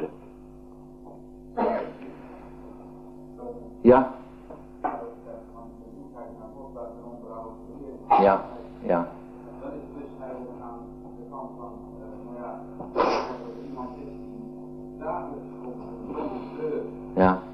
Ja? Ja, ja. Dat is dus eigenlijk aan de kant van, nou ja, dat iemand is die dagelijks komt, zonder kleur. Ja.